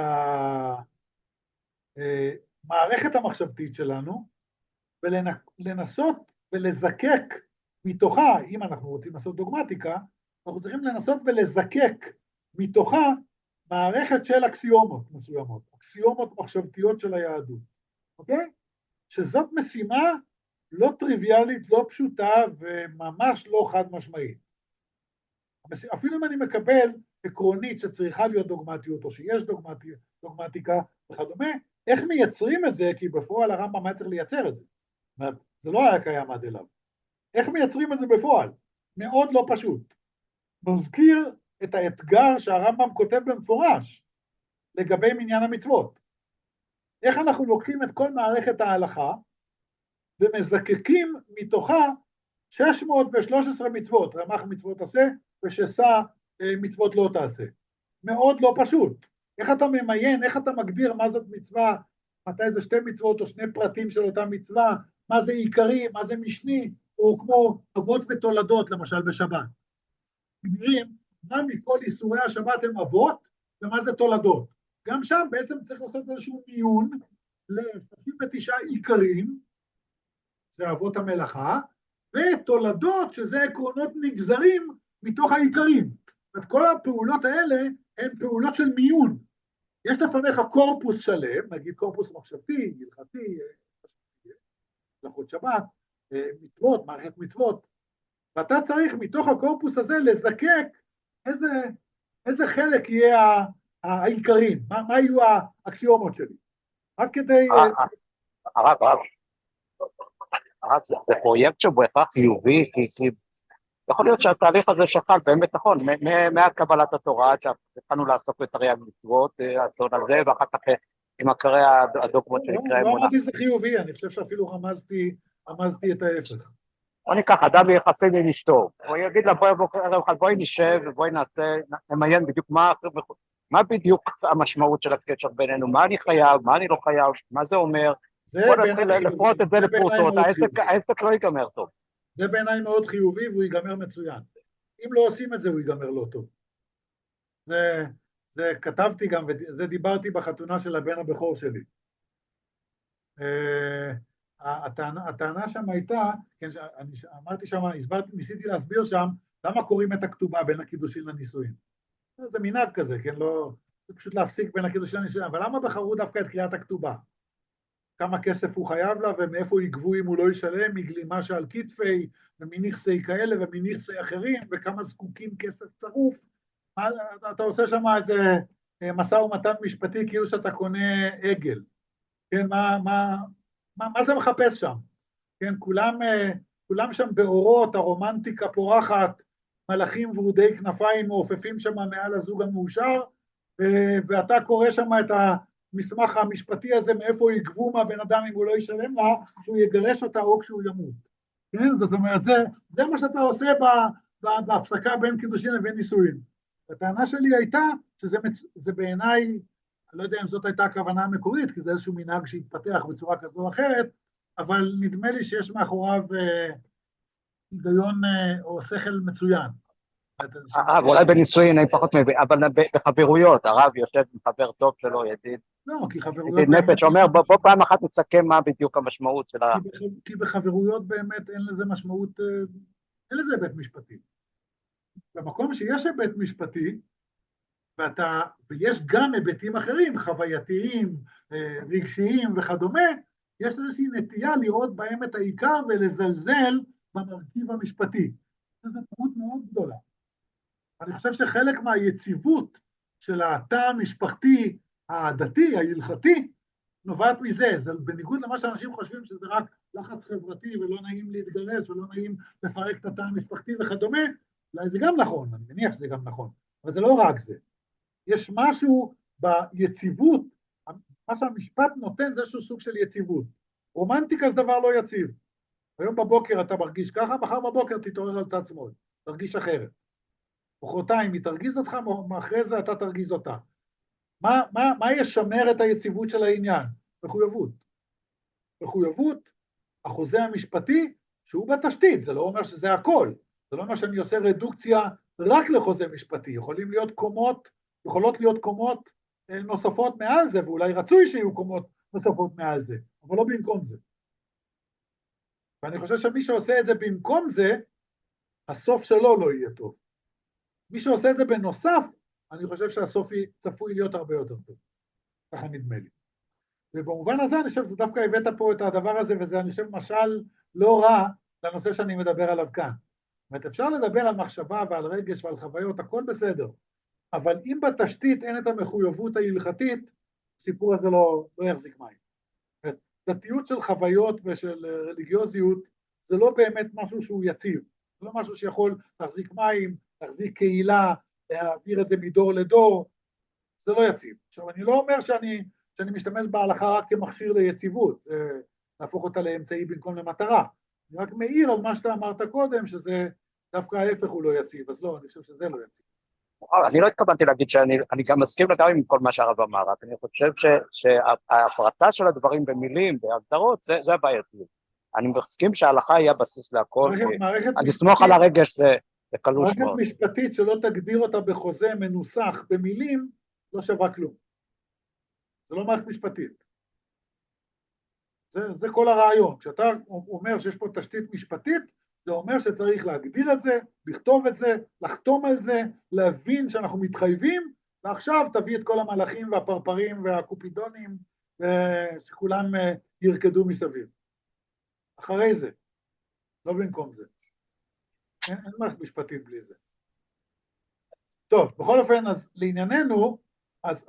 המערכת המחשבתית שלנו, ולנסות ולזקק מתוכה, אם אנחנו רוצים לעשות דוגמטיקה, אנחנו צריכים לנסות ולזקק מתוכה מערכת של אקסיומות מסוימות, אקסיומות מחשבתיות של היהדות, אוקיי? שזאת משימה לא טריוויאלית, לא פשוטה וממש לא חד משמעית. אפילו אם אני מקבל עקרונית שצריכה להיות דוגמטיות, או שיש דוגמטיקה וכדומה, איך מייצרים את זה? כי בפועל הרמב"ם היה צריך לייצר את זה. זאת אומרת, זה לא היה קיים עד אליו. איך מייצרים את זה בפועל? מאוד לא פשוט. מזכיר את האתגר שהרמב"ם כותב במפורש לגבי מניין המצוות. איך אנחנו לוקחים את כל מערכת ההלכה ומזקקים מתוכה 613 מצוות, רמ"ח מצוות עשה, ושסע מצוות לא תעשה. מאוד לא פשוט. איך אתה ממיין, איך אתה מגדיר מה זאת מצווה, מתי זה 2 מצוות או 2 פרטים של אותה מצווה, מה זה עיקרי, מה זה משני, או כמו אבות ותולדות, למשל בשבת. מגדירים, מה מכל איסורי השבת הם אבות, ומה זה תולדות. גם שם בעצם צריך לעשות איזשהו מיון ל-39 עיקרים, זה אבות המלאכה, ותולדות, שזה עקרונות נגזרים מתוך העיקרים. ואת כל הפעולות האלה הן פעולות של מיון. יש לפניך קורפוס שלם, נגיד קורפוס מחשבתי, הלכתי, הלכות שבת, מצוות, מערכת מצוות, ואתה צריך מתוך הקורפוס הזה לזקק איזה חלק יהיה העיקרים, מה יהיו האקסיומות שלי. רק כדי...
הרב, זה פרויקט שהוא בהכרח חיובי, כי יכול להיות שהתהליך הזה שחל באמת נכון, מהקבלת התורה, שהתחלנו לעסוק בתרי"ג מצוות, האסון הזה, ואחר כך עם עיקרי הדוגמות שנקרא אמונה.
לא אמרתי זה חיובי, אני חושב שאפילו רמזתי את ההפך.
בוא ניקח אדם יחסים עם אשתו, הוא יגיד לה בואי נשב ובואי נמיין בדיוק מה בדיוק המשמעות של הקשר בינינו, מה אני חייב, מה אני לא חייב, מה זה אומר, בוא נתחיל לפרוט את זה לפרוטות, העסק לא ייגמר טוב.
זה בעיניי מאוד חיובי והוא ייגמר מצוין. אם לא עושים את זה הוא ייגמר לא טוב. זה כתבתי גם, וזה דיברתי בחתונה של הבן הבכור שלי. הטענה שם הייתה, אני אמרתי שם, ניסיתי להסביר שם, למה קוראים את הכתובה בין הקידושין לנישואין. זה מנהג כזה, כן, לא, זה פשוט להפסיק בין הקידושין לנישואין, אבל למה בחרו דווקא את קריאת הכתובה? כמה כסף הוא חייב לה, ומאיפה יגבו אם הוא לא ישלם, מגלימה שעל כתפי, ומנכסי כאלה ומנכסי אחרים, וכמה זקוקים כסף צרוף. אתה עושה שם איזה משא ומתן משפטי, כאילו שאתה קונה עגל. כן, מה זה מחפש שם? כן, כולם שם באורות, הרומנטיקה פורחת, מלאכים ורודי כנפיים מעופפים שם מעל הזוג המאושר, ואתה קורא שם את המסמך המשפטי הזה, מאיפה יגבו מהבן אדם אם הוא לא ישלם לה, שהוא יגרש אותה או כשהוא ימות. כן, זאת אומרת, זה מה שאתה עושה בהפסקה בין קידושין לבין נישואין. הטענה שלי הייתה שזה בעיניי, אני לא יודע אם זאת הייתה הכוונה המקורית, כי זה איזשהו מנהג שהתפתח בצורה כזו או אחרת, אבל נדמה לי שיש מאחוריו היגיון או שכל מצוין.
ואולי בנישואין אני פחות מבין, אבל בחברויות, הרב יושב עם חבר טוב שלו, ידיד.
לא, כי חברויות...
ידיד נפש אומר, בוא פעם אחת נסכם מה בדיוק המשמעות של ה...
כי בחברויות באמת אין לזה משמעות, אין לזה היבט משפטי. במקום שיש היבט משפטי, ויש גם היבטים אחרים, חווייתיים, רגשיים וכדומה, יש איזושהי נטייה לראות בהם את העיקר ולזלזל במרכיב המשפטי. זו טעות מאוד גדולה. אני חושב שחלק מהיציבות של התא המשפחתי, הדתי, ההלכתי, נובעת מזה. זה בניגוד למה שאנשים חושבים שזה רק לחץ חברתי ולא נעים להתגרש ולא נעים לפרק את התא המשפחתי וכדומה, אולי זה גם נכון, אני מניח שזה גם נכון, אבל זה לא רק זה. יש משהו ביציבות, מה שהמשפט נותן זה איזשהו סוג של יציבות. רומנטיקה זה דבר לא יציב. היום בבוקר אתה מרגיש ככה, מחר בבוקר תתעורר על צד שמאל, תרגיש אחרת. מחרתיים היא תרגיז אותך, מאחרי זה אתה תרגיז אותה. מה ישמר את היציבות של העניין? מחויבות. מחויבות, החוזה המשפטי, שהוא בתשתית, זה לא אומר שזה הכל. זה לא אומר שאני עושה רדוקציה רק לחוזה משפטי. יכולות להיות קומות נוספות מעל זה, ואולי רצוי שיהיו קומות נוספות מעל זה, אבל לא במקום זה. ואני חושב שמי שעושה את זה במקום זה, הסוף שלו לא יהיה טוב. מי שעושה את זה בנוסף, אני חושב שהסוף צפוי להיות הרבה יותר טוב. ככה נדמה לי. ובמובן הזה אני חושב שדווקא הבאת פה את הדבר הזה, וזה אני חושב משל לא רע לנושא שאני מדבר עליו כאן. זאת אומרת, אפשר לדבר על מחשבה ועל רגש ועל חוויות, הכל בסדר. אבל אם בתשתית אין את המחויבות ההלכתית, הסיפור הזה לא יחזיק מים. דתיות של חוויות ושל רליגיוזיות, זה לא באמת משהו שהוא יציב. זה לא משהו שיכול להחזיק מים, להחזיק קהילה, להעביר את זה מדור לדור, זה לא יציב. עכשיו, אני לא אומר שאני משתמש בהלכה רק כמכשיר ליציבות, להפוך אותה לאמצעי במקום למטרה. רק מעיר על מה שאתה אמרת קודם, שזה דווקא ההפך הוא לא יציב, אז לא, אני חושב שזה לא יציב.
אני לא התכוונתי להגיד שאני גם מסכים לגמרי עם כל מה שהרב אמר, רק אני חושב שההפרטה של הדברים במילים, בהגדרות, זה הבעייתיות. אני מסכים שההלכה היא הבסיס להכל, אני אסמוך על הרגש, זה קלוש מאוד.
מערכת משפטית שלא תגדיר אותה בחוזה מנוסח במילים, לא שווה כלום. זה לא מערכת משפטית. זה כל הרעיון. כשאתה אומר שיש פה תשתית משפטית, זה אומר שצריך להגדיר את זה, לכתוב את זה, לחתום על זה, להבין שאנחנו מתחייבים, ועכשיו תביא את כל המלאכים והפרפרים והקופידונים, שכולם ירקדו מסביב. אחרי זה, לא במקום זה. אין מערכת משפטית בלי זה. טוב, בכל אופן, אז לענייננו, אז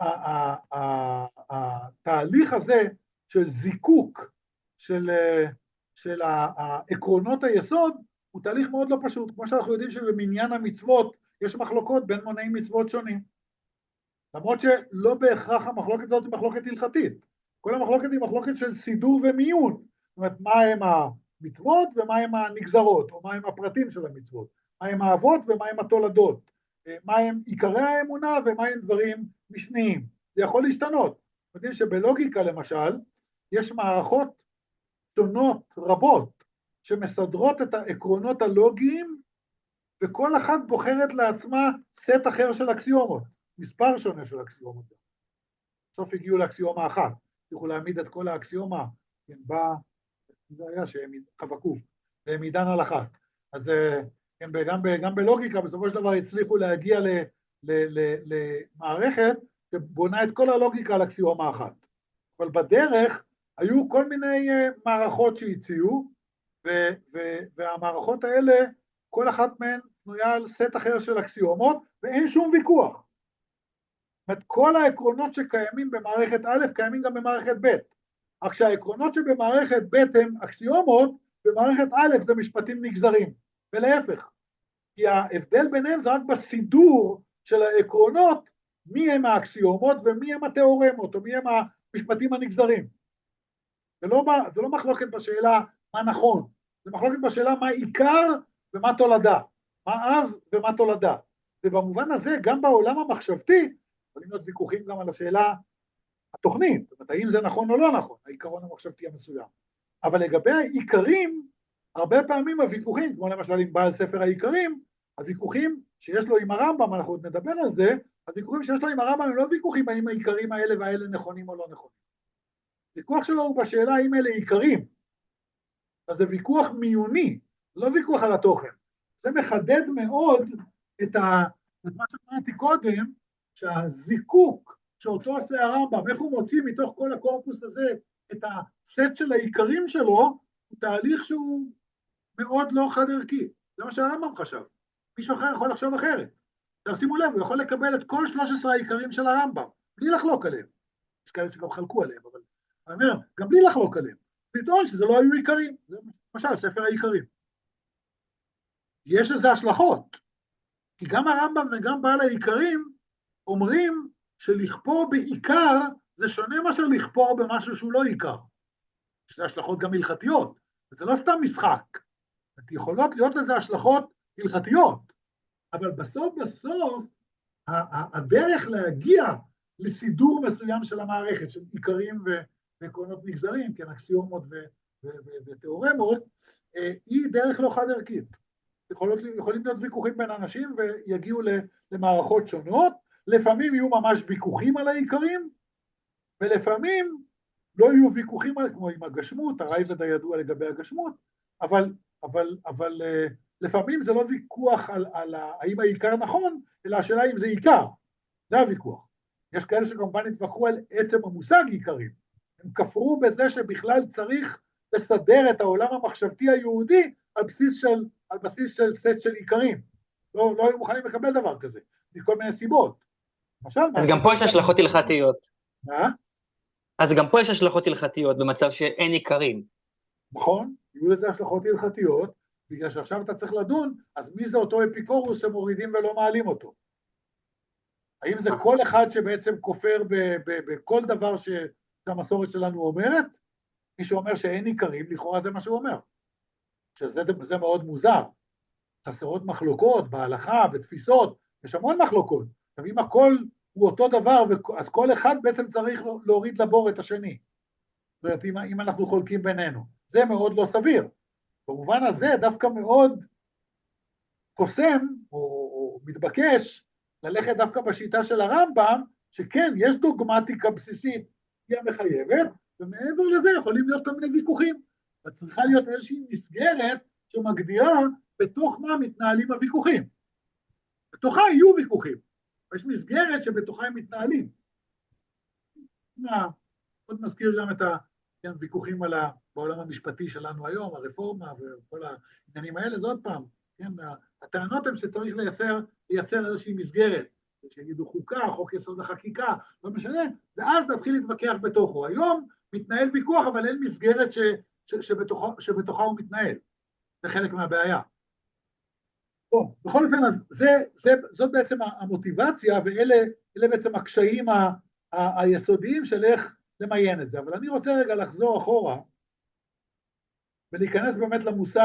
התהליך הזה של זיקוק, של העקרונות היסוד, הוא תהליך מאוד לא פשוט. כמו שאנחנו יודעים שבמניין המצוות יש מחלוקות בין מוני מצוות שונים. למרות שלא בהכרח המחלוקת הזאת היא מחלוקת הלכתית. כל המחלוקת היא מחלוקת של סידור ומיון. זאת אומרת, מה הם המצוות ומה הם הנגזרות, או מה הם הפרטים של המצוות. מה הם האבות ומה הם התולדות. מה הם עיקרי האמונה ומה הם דברים משניים. זה יכול להשתנות. יודעים שבלוגיקה למשל, יש מערכות שונות רבות שמסדרות את העקרונות הלוגיים, וכל אחת בוחרת לעצמה סט אחר של אקסיומות, מספר שונה של אקסיומות. בסוף הגיעו לאקסיומה אחת, יכולו להעמיד את כל האקסיומה, זה היה שהם חבקו, והם עידן על אחת. אז גם בלוגיקה בסופו של דבר הצליחו להגיע למערכת שבונה את כל הלוגיקה על אקסיומה אחת. אבל בדרך היו כל מיני מערכות שהציעו, והמערכות האלה, כל אחת מהן בנויה על סט אחר של אקסיומות, ואין שום ויכוח. זאת אומרת, כל העקרונות שקיימים במערכת א' קיימים גם במערכת ב'. רק שהעקרונות שבמערכת ב' הם אקסיומות, במערכת א' זה משפטים נגזרים, ולהפך. כי ההבדל ביניהם זה רק בסידור של העקרונות, מי הם האקסיומות ומי הם התיאורמות, או מי הם המשפטים הנגזרים. זה לא מחלוקת בשאלה מה נכון, זה מחלוקת בשאלה מה עיקר ומה תולדה, מה אב ומה תולדה. ובמובן הזה, גם בעולם המחשבתי, יכולים להיות ויכוחים גם על השאלה התוכנית, זאת אומרת, האם זה נכון או לא נכון, העיקרון המחשבתי המסוים. אבל לגבי העיקרים, הרבה פעמים הוויכוחים, כמו למשל עם בעל ספר העיקרים, הוויכוחים שיש לו עם הרמב"ם, אנחנו עוד נדבר על זה, הוויכוחים שיש לו עם הרמב"ם הם לא ויכוחים האם העיקרים האלה והאלה נכונים או לא נכונים. ויכוח שלו הוא בשאלה האם אלה עיקרים. אז זה ויכוח מיוני, לא ויכוח על התוכן. זה מחדד מאוד את מה שאמרתי קודם, שהזיקוק שאותו עושה הרמב"ם, איך הוא מוציא מתוך כל הקורפוס הזה את הסט של העיקרים שלו, הוא תהליך שהוא מאוד לא חד ערכי. זה מה שהרמב"ם חשב. מישהו אחר יכול לחשוב אחרת. שימו לב, הוא יכול לקבל את כל 13 העיקרים של הרמב"ם, בלי לחלוק עליהם. יש כאלה שגם חלקו עליהם, אבל אני אומר, גם בלי לחלוק עליהם. לטעון שזה לא היו עיקרים. זה למשל ספר העיקרים. יש לזה השלכות. כי גם הרמב"ם וגם בעל העיקרים אומרים שלכפור בעיקר זה שונה מאשר לכפור במשהו שהוא לא עיקר. יש לזה השלכות גם הלכתיות. וזה לא סתם משחק. יכולות להיות לזה השלכות הלכתיות. אבל בסוף הדרך להגיע לסידור מסוים של המערכת, של עיקרים ועקרונות נגזרים, כן, אקסיומות ותיאורמות, היא דרך לא חד ערכית. יכולים להיות ויכוחים בין אנשים ויגיעו למערכות שונות, לפעמים יהיו ממש ויכוחים על העיקרים, ולפעמים לא יהיו ויכוחים כמו עם הגשמות, הרייבד הידוע לגבי הגשמות, אבל לפעמים זה לא ויכוח על האם העיקר נכון, אלא השאלה אם זה עיקר, זה הוויכוח. יש כאלה שכמובן התווכחו על עצם המושג עיקרים, הם כפרו בזה שבכלל צריך לסדר את העולם המחשבתי היהודי על בסיס של סט של עיקרים. לא היו מוכנים לקבל דבר כזה, מכל מיני סיבות.
אז גם פה יש השלכות הלכתיות.
מה?
אז גם פה יש השלכות הלכתיות במצב שאין עיקרים.
נכון, יהיו לזה השלכות הלכתיות, בגלל שעכשיו אתה צריך לדון, אז מי זה אותו אפיקורוס שמורידים ולא מעלים אותו? האם זה כל אחד שבעצם כופר בכל דבר שהמסורת שלנו אומרת? מי שאומר שאין עיקרים, לכאורה זה מה שהוא אומר. שזה מאוד מוזר. חסרות מחלוקות בהלכה, בתפיסות, יש המון מחלוקות. עכשיו, אם הכל הוא אותו דבר, אז כל אחד בעצם צריך להוריד לבור את השני. זאת אומרת, אם אנחנו חולקים בינינו. זה מאוד לא סביר. במובן הזה דווקא מאוד קוסם, או מתבקש, ללכת דווקא בשיטה של הרמב"ם, שכן, יש דוגמטיקה בסיסית, היא המחייבת, ומעבר לזה יכולים להיות כל מיני ויכוחים. צריכה להיות איזושהי מסגרת שמגדירה בתוך מה מתנהלים הוויכוחים. בתוכה יהיו ויכוחים, יש מסגרת שבתוכה הם מתנהלים. עוד מזכיר גם את הוויכוחים בעולם המשפטי שלנו היום, הרפורמה וכל העניינים האלה, זה עוד פעם, כן, הטענות הן שצריך לייצר איזושהי מסגרת, שיגידו חוקה, חוק יסוד החקיקה, לא משנה, ואז נתחיל להתווכח בתוכו. היום מתנהל ויכוח, אבל אין מסגרת שבתוכה הוא מתנהל. זה חלק מהבעיה. טוב, בכל אופן, אז זאת בעצם המוטיבציה, ואלה בעצם הקשיים היסודיים של איך למיין את זה. אבל אני רוצה רגע לחזור אחורה, ולהיכנס באמת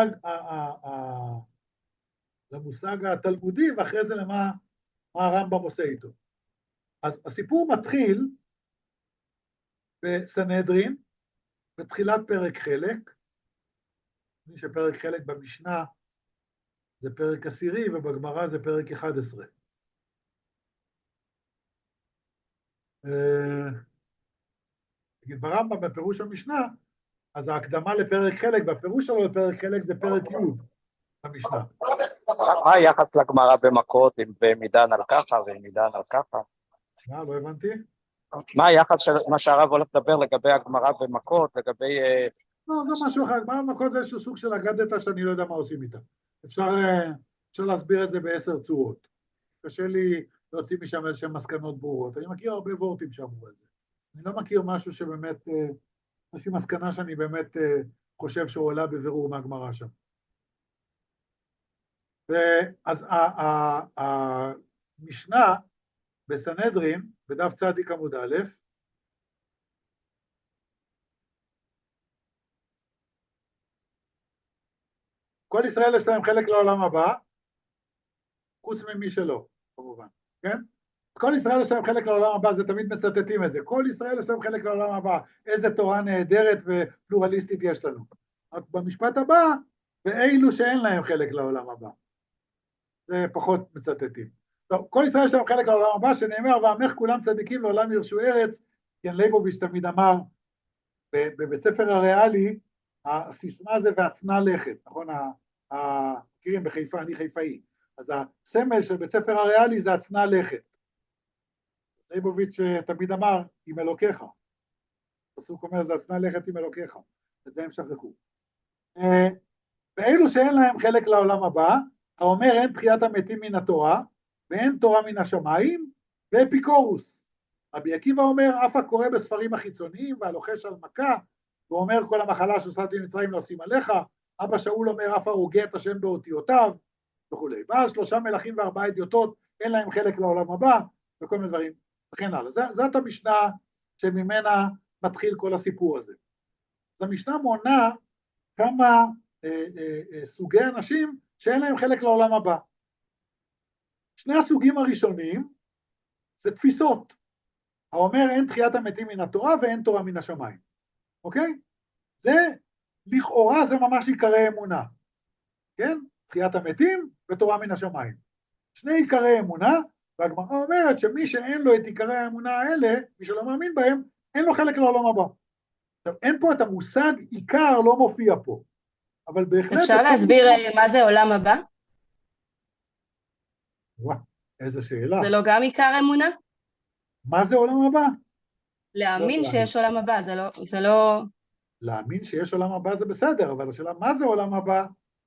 למושג התלמודי, ואחרי זה למה הרמב"ם עושה איתו. אז הסיפור מתחיל בסנהדרין, בתחילת פרק חלק, מי שפרק חלק במשנה זה פרק 10, ובגמרא זה פרק 11. ברמב"ם בפירוש המשנה, אז ההקדמה לפרק חלק, בפירוש שלו לפרק חלק זה פרק י' במשנה.
מה היחס לגמרא במכות, אם במידן על ככה ומידן על ככה?
מה, לא הבנתי?
מה היחס של מה שהרב הולך לדבר לגבי הגמרא במכות, לגבי...
לא, זה משהו אחר, גמרא במכות זה איזשהו סוג של אגדתא שאני לא יודע מה עושים איתה. אפשר להסביר את זה ב10 צורות. קשה לי להוציא משם איזשהם מסקנות ברורות. אני מכיר הרבה וורטים שאמרו את זה. אני לא מכיר משהו שבאמת, איזושהי מסקנה שאני באמת חושב שעולה בבירור מהגמרא שם. אז המשנה בסנהדרין, בדף צדיק עמוד א', כל ישראל יש להם חלק לעולם הבא, חוץ ממי שלא, כמובן, כן? כל ישראל יש להם חלק לעולם הבא, זה תמיד מצטטים את זה, כל ישראל יש להם חלק לעולם הבא, איזה תורה נהדרת ופלורליסטית יש לנו. רק במשפט הבא, ואילו שאין להם חלק לעולם הבא. זה פחות מצטטים. טוב, כל ישראל יש להם חלק לעולם הבא, שנאמר, ועמך כולם צדיקים לעולם ירשו ארץ, כן, ליבוביץ' תמיד אמר, בבית ספר הריאלי, הסיסמה זה והצנע לכת, נכון? מכירים בחיפה, אני חיפאי. אז הסמל של בית ספר הריאלי זה הצנע לכת. ליבוביץ' תמיד אמר, עם אלוקיך. הפסוק אומר, זה הצנע לכת עם אלוקיך. את זה הם שכחו. ואלו שאין להם חלק לעולם הבא, האומר אין תחיית המתים מן התורה, ואין תורה מן השמיים, ואפיקורוס. רבי עקיבא אומר, אף הקורא בספרים החיצוניים, והלוחש על מכה, ואומר כל המחלה שעשיתי במצרים לא עושים עליך, אבא שאול אומר, אף הרוגע את השם באותיותיו, וכולי. ואז 3 מלכים ו4 אדיוטות, אין להם חלק לעולם הבא, וכל מיני דברים, וכן הלאה. זאת המשנה שממנה מתחיל כל הסיפור הזה. אז המשנה מונה כמה סוגי אנשים שאין להם חלק לעולם הבא. שני הסוגים הראשונים זה תפיסות. האומר אין תחיית המתים מן התורה ואין תורה מן השמיים. אוקיי? זה, לכאורה זה ממש עיקרי אמונה. כן? תחיית המתים ותורה מן השמיים. שני עיקרי אמונה, והגמרא אומרת שמי שאין לו את עיקרי האמונה האלה, מי שלא מאמין בהם, אין לו חלק לעולם הבא. עכשיו, אין פה את המושג עיקר, לא מופיע פה. אבל בהחלט...
אפשר להסביר מה זה עולם הבא?
וואו, איזו שאלה.
זה לא גם עיקר אמונה?
מה זה עולם הבא?
להאמין שיש עולם הבא, זה לא...
להאמין שיש עולם הבא זה בסדר, אבל השאלה מה זה עולם הבא?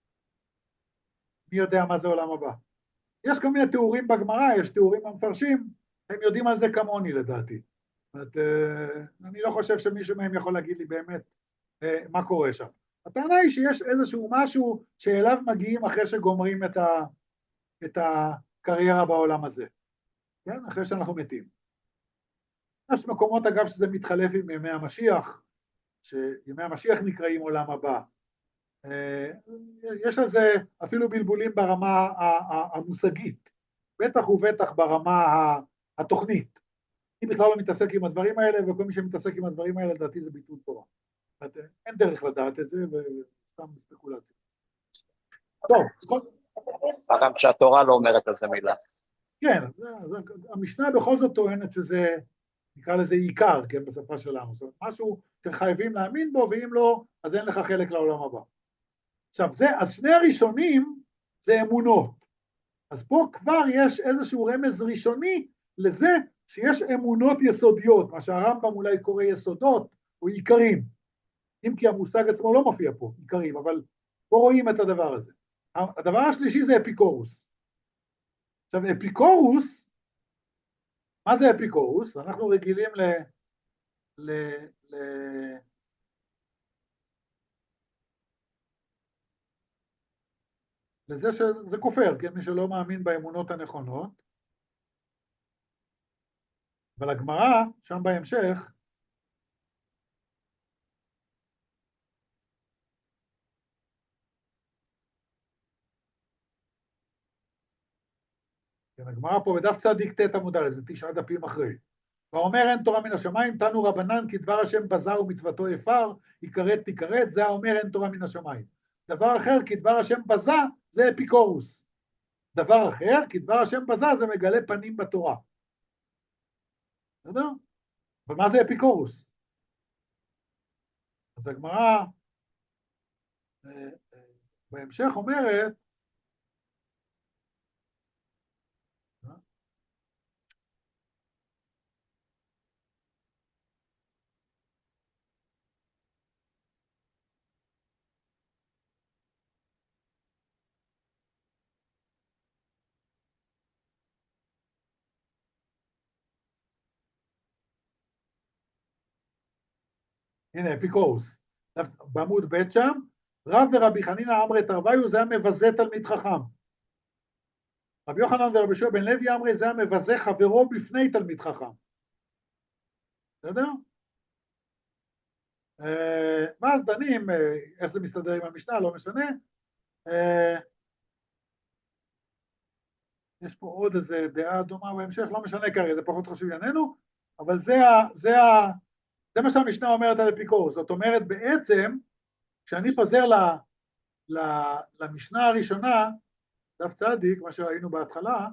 מי יודע מה זה עולם הבא? יש כל מיני תיאורים בגמרא, יש תיאורים המפרשים, הם יודעים על זה כמוני לדעתי. זאת אומרת, אני לא חושב שמישהו מהם יכול להגיד לי באמת מה קורה שם. הטענה היא שיש איזשהו משהו שאליו מגיעים אחרי שגומרים את הקריירה בעולם הזה. כן? אחרי שאנחנו מתים. יש מקומות אגב שזה מתחלף עם ימי המשיח, שימי המשיח נקראים עולם הבא. יש לזה אפילו בלבולים ברמה המושגית, בטח ובטח ברמה התוכנית. אני בכלל לא מתעסק עם הדברים האלה, וכל מי שמתעסק עם הדברים האלה, לדעתי זה ביטול תורה. אין דרך לדעת את זה, וסתם ספקולציה. טוב.
גם שהתורה לא אומרת על זה מילה.
כן, המשנה בכל זאת טוענת שזה, נקרא לזה עיקר, כן, בשפה שלנו. זאת אומרת, משהו שחייבים להאמין בו, ואם לא, אז אין לך חלק לעולם הבא. עכשיו, אז שני הראשונים זה אמונות. אז פה כבר יש איזשהו רמז ראשוני לזה שיש אמונות יסודיות, מה שהרמב"ם אולי קורא יסודות או עיקרים. אם כי המושג עצמו לא מופיע פה, עיקרים, אבל פה רואים את הדבר הזה. הדבר השלישי זה אפיקורוס. עכשיו, אפיקורוס, מה זה אפיקורוס? אנחנו רגילים לזה שזה כופר, כן? מי שלא מאמין באמונות הנכונות. אבל הגמרא, שם בהמשך, כן, הגמרא פה בדף צדיק ט' עמוד א', זה 9 דפים אחרי. ואומר אין תורה מן השמיים, תנו רבנן, כי דבר השם בזה ומצוותו יפר, יכרת תכרת, זה האומר אין תורה מן השמיים. דבר אחר, כי דבר השם בזה, זה אפיקורוס. דבר אחר, כי דבר השם בזה, זה מגלה פנים בתורה. בסדר? אבל מה זה אפיקורוס? אז הגמרא בהמשך אומרת, הנה, אפיקורוס, בעמוד ב' שם, רב ורבי חנינא אמרי תרוויו, זה המבזה תלמיד חכם. רבי יוחנן ורבי יהושע בן לוי אמרי, זה המבזה חברו בפני תלמיד חכם. בסדר? ואז דנים, איך זה מסתדר עם המשנה, לא משנה. יש פה עוד איזה דעה דומה בהמשך, לא משנה כרגע, זה פחות חשוב לענייננו, אבל זה מה שהמשנה אומרת על אפיקורוס. זאת אומרת, בעצם, כשאני חוזר למשנה הראשונה, דף צדיק, מה שראינו בהתחלה,